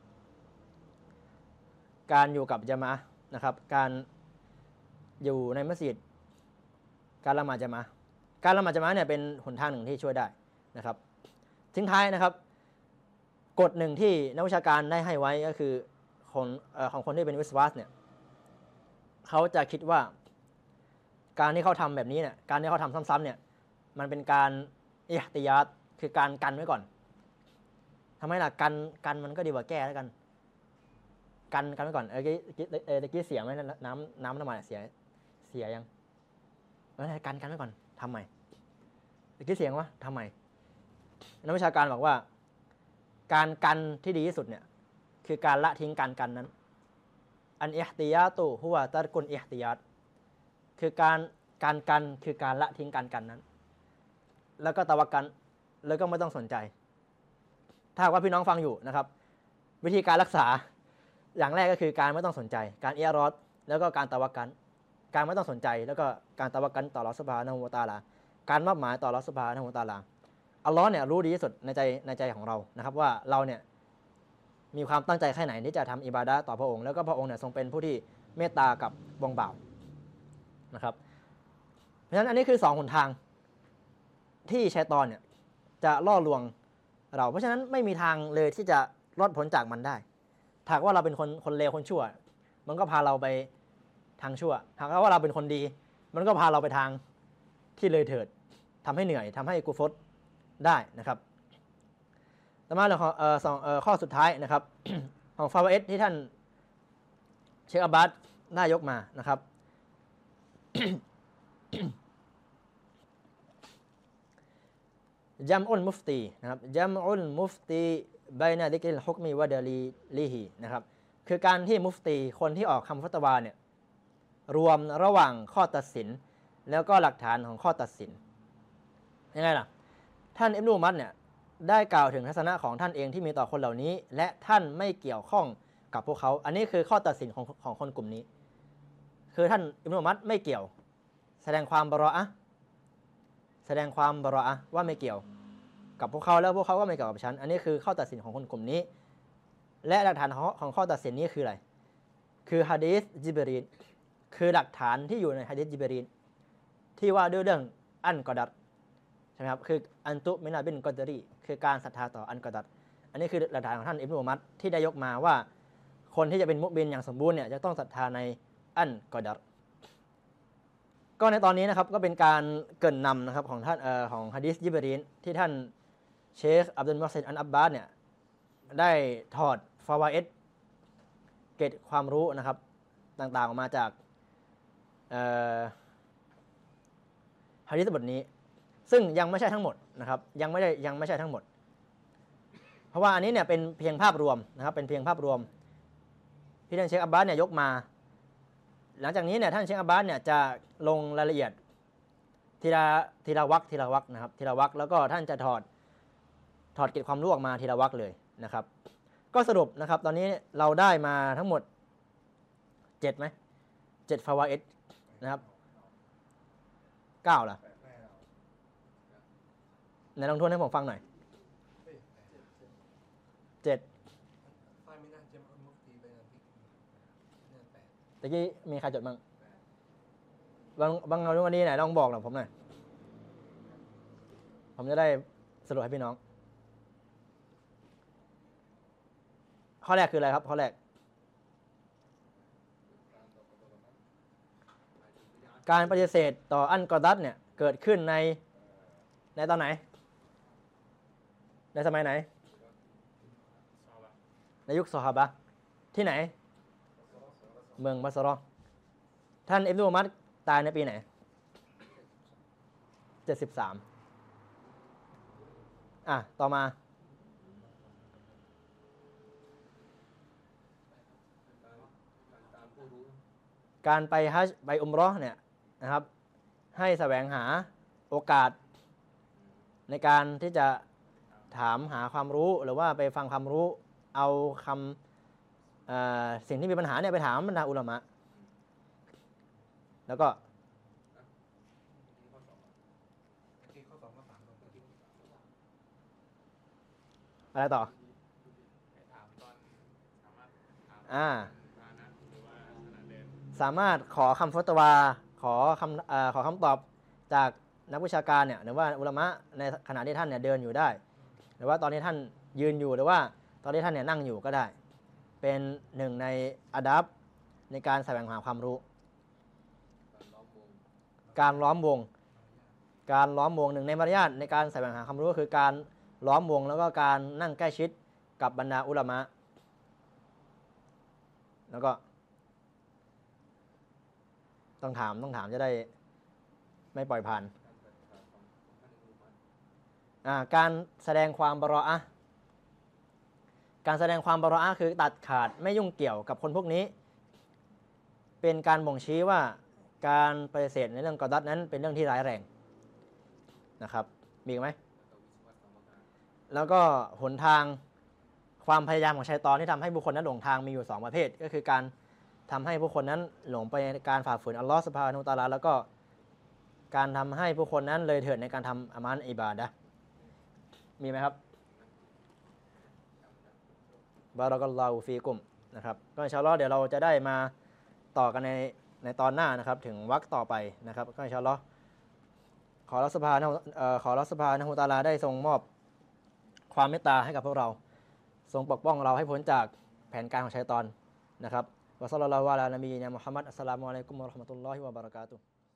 การอยู่กับญะมาอะห์นะครับการอยู่ในมัสยิดการละหมาดญะมาอะห์การละหมาดญะมาอะห์เนี่ยเป็นหนทางหนึ่งที่ช่วยได้นะครับทิ้งท้ายนะครับกฎหนึ่งที่นักวิชาการได้ให้ไว้ก็คือคนเอ่อของคนที่เป็นวิศวะเนี่ยเขาจะคิดว่าการที่เขาทำแบบนี้เนี่ยการที่เขาทำซ้ำๆเนี่ยมันเป็นการอิห์ติยาตคือการกันไว้ก่อนทำไมล่ะกันกันมันก็ดีกว่าแก้แล้วกันกันกันไว้ก่อนเออกี้เออตะกี้เสียไหมน้ำน้ำน้ำมันเสียเสียยังเออกันกันไว้ก่อนทำไมตะกี้เสียงวะทำไมนักวิชาการบอกว่าการกันที่ดีที่สุดเนี่ยคือการละทิ้งการกันนั้นอันอิห์ติยาตุฮุวะตัรกุนอิห์ติยาตคือการการกันคือการละทิ้งการกันนั้นแล้วก็ตะวักกันแล้วก็ไม่ต้องสนใจถ้าว่าพี่น้องฟังอยู่นะครับวิธีการรักษาอย่างแรกก็คือการไม่ต้องสนใจการอิอรอดแล้วก็การตะวักกันการไม่ต้องสนใจแล้วก็การตะวักกันต่ออัลเลาะห์ซุบฮานะฮูวะตะอาลาการมอบหมายต่ออัลเลาะห์ซุบฮานะฮูวะตะอาลาอัลเลาะห์เนี่ยรู้ดีที่สุดในใจในใจของเรานะครับว่าเราเนี่ยมีความตั้งใจแค่ไหนที่จะทำอิบาดะห์ต่อพระองค์แล้วก็พระองค์เนี่ยทรงเป็นผู้ที่เมตตากับวงบ่าวนะครับเพราะฉะนั้นอันนี้คือสองหนทางที่ชัยฏอนเนี่ยจะล่อลวงเราเพราะฉะนั้นไม่มีทางเลยที่จะรอดพ้นจากมันได้ถ้าว่าเราเป็นคนคนเลวคนชั่วมันก็พาเราไปทางชั่วถ้าว่าเราเป็นคนดีมันก็พาเราไปทางที่เลยเถิดทำให้เหนื่อยทำให้กุฟรได้นะครับต่อมาเรื่องของเอ่อสองเอ่อข้อสุดท้ายนะครับ ของฟาวาเอดที่ท่านเชคอับบาสได้ยกมานะครับจัมอุลมุฟตีนะครับจัมอุลมุฟตีไบนะดิกริลฮุกมีวะดะลีลิฮินะครับคือการที่มุฟตีคนที่ออกคำฟัตวาเนี่ยรวมระหว่างข้อตัดสินแล้วก็หลักฐานของข้อตัดสินยังไงล่ะท่านอิบนุอุมัรเนี่ยได้กล่าวถึงทัศนะของท่านเองที่มีต่อคนเหล่านี้และท่านไม่เกี่ยวข้องกับพวกเขาอันนี้คือข้อตัดสินของของคนกลุ่มนี้คือท่านอิบนุอุมัรไม่เกี่ยวแสดงความบะรออะห์แสดงความบะรออะห์ว่าไม่เกี่ยวกับพวกเขาแล้วพวกเขาก็ไม่เกี่ยวกับฉันอันนี้คือข้อตัดสินของคนกลุ่มนี้และหลักฐานของข้อตัดสินนี้คืออะไรคือหะดีษญิบรีลคือหลักฐานที่อยู่ในหะดีษญิบรีลที่ว่าด้วยเรื่องอันกอดัรใช่ไหมครับคืออันตุมินาบินกอดรีคือการศรัทธาต่ออันกอดัรอันนี้คือหลักฐานของท่านอิบนุอุมัรที่ได้ยกมาว่าคนที่จะเป็นมุมินอย่างสมบูรณ์เนี่ยจะต้องศรัทธาในอันกอดัรก็ในตอนนี้นะครับก็เป็นการเกริ่นนำนะครับของท่านเอ่อของหะดีษญิบรีลที่ท่านเชคอับดุลมุฮซินอันอับบาสเนี่ยได้ถอดฟาวาเอดเกร็ดความรู้นะครับต่างๆออกมาจากหะดีษบทนี้ซึ่งยังไม่ใช่ทั้งหมดนะครับยังไม่ได้ยังไม่ใช่ทั้งหมดเพราะว่าอันนี้เนี่ยเป็นเพียงภาพรวมนะครับเป็นเพียงภาพรวมที่ท่านเชคอับบาสเนี่ยยกมาหลังจากนี้เนี่ยท่านเชคอับบาสเนี่ยจะลงรายละเอียดทีละทีละวรรคทีละวรรคนะครับทีละวรรคแล้วก็ท่านจะถอดถอดเกร็ดความรู้ออกมาทีละวรรคเลยนะครับก็สรุปนะครับตอนนี้เราได้มาทั้งหมดเจ็ดไหมเจ็ดฟาวาเอดนะครับเก้าล่ะไหนลองทวนให้ผมฟังหน่อยเจ็ดตะกี้มีใครจดบ้างบางบางวันนี้ไหนลองบอกหน่อยผมหน่อยผมจะได้สรุปให้พี่น้องข้อแรกคืออะไรครับข้อแรกการปฏิเสธต่ออันกอดัรเนี่ยเกิดขึ้นในในตอนไหนในสมัยไหนในยุคซอฮาบะห์ที่ไหนเมืองบัสเราะห์ท่านอิบนุอุมัรตายในปีไหนเจ็ดสิบสามอ่ะต่อมาการไปฮัจญ์ไปอุมเราะห์เนี่ยนะครับให้แสวงหาโอกาสในการที่จะถามหาความรู้หรือว่าไปฟังความรู้เอาคอ่าสิ่งที่มีปัญหาเนี่ยไปถามบรรดาอุลามะแล้วก็อะไรต่ออ่าสามารถขอคำฟัตวาขอคำอ่าขอคำตอบจากนักวิชาการเนี่ยหรือว่าอุลามะในขณะที่ท่านเนี่ยเดินอยู่ได้หรือว่าตอนนี้ท่านยืนอยู่หรือว่าตอนที่ท่านเนี่ยนั่งอยู่ก็ได้เป็นหนึ่งในอาดับในการแสวงหาความรู้การล้อมวงการล้อมวงหนึ่งในมารยาทในการแสวงหาความรู้ก็คือการล้อมวงแล้วก็การนั่งใกล้ชิดกับบรรดาอุลามะแล้วก็ต้องถามต้องถามจะได้ไม่ปล่อยผ่านการแสดงความบารออะห์การแสดงความบารออะห์คือตัดขาดไม่ยุ่งเกี่ยวกับคนพวกนี้เป็นการบ่งชี้ว่าการปฏิเสธในเรื่องกอดัตนั้นเป็นเรื่องที่ร้ายแรงนะครับมีไหมแล้วก็หนทางความพยายามของชัยฏอนที่ทำให้บุคคลนั้นหลงทางมีอยู่สองประเภทก็คือการทำให้ผู้คนนั้นหลงไปในการฝ่าฝืนอัลลอฮฺซุบฮานะฮูวะตะอาลาแล้วก็การทำให้ผู้คนนั้นเลยเถิดในการทำอามัลอิบาดะห์มีไหมครับบารักัลลอฮุฟีกุมนะครับก็อินชาอัลเลาะห์เดี๋ยวเราจะได้มาต่อกันในในตอนหน้านะครับถึงวรรคต่อไปนะครับก็อินชาอัลเลาะห์ขออัลเลาะห์ซุบฮานะฮูเอ่อขออัลเลาะห์ซุบฮานะฮูวะตะอาลาได้ทรงมอบความเมตตาให้กับพวกเราทรงปกป้องเราให้พ้นจากแผนการของชัยฏอนนะครับวะศ็อลลัลลอฮุอะลานบีนะมุฮัมมัดอัสสลามุอะลัยกุมวะเราะห์มะตุลลอฮิวะบะเราะกาตุฮ์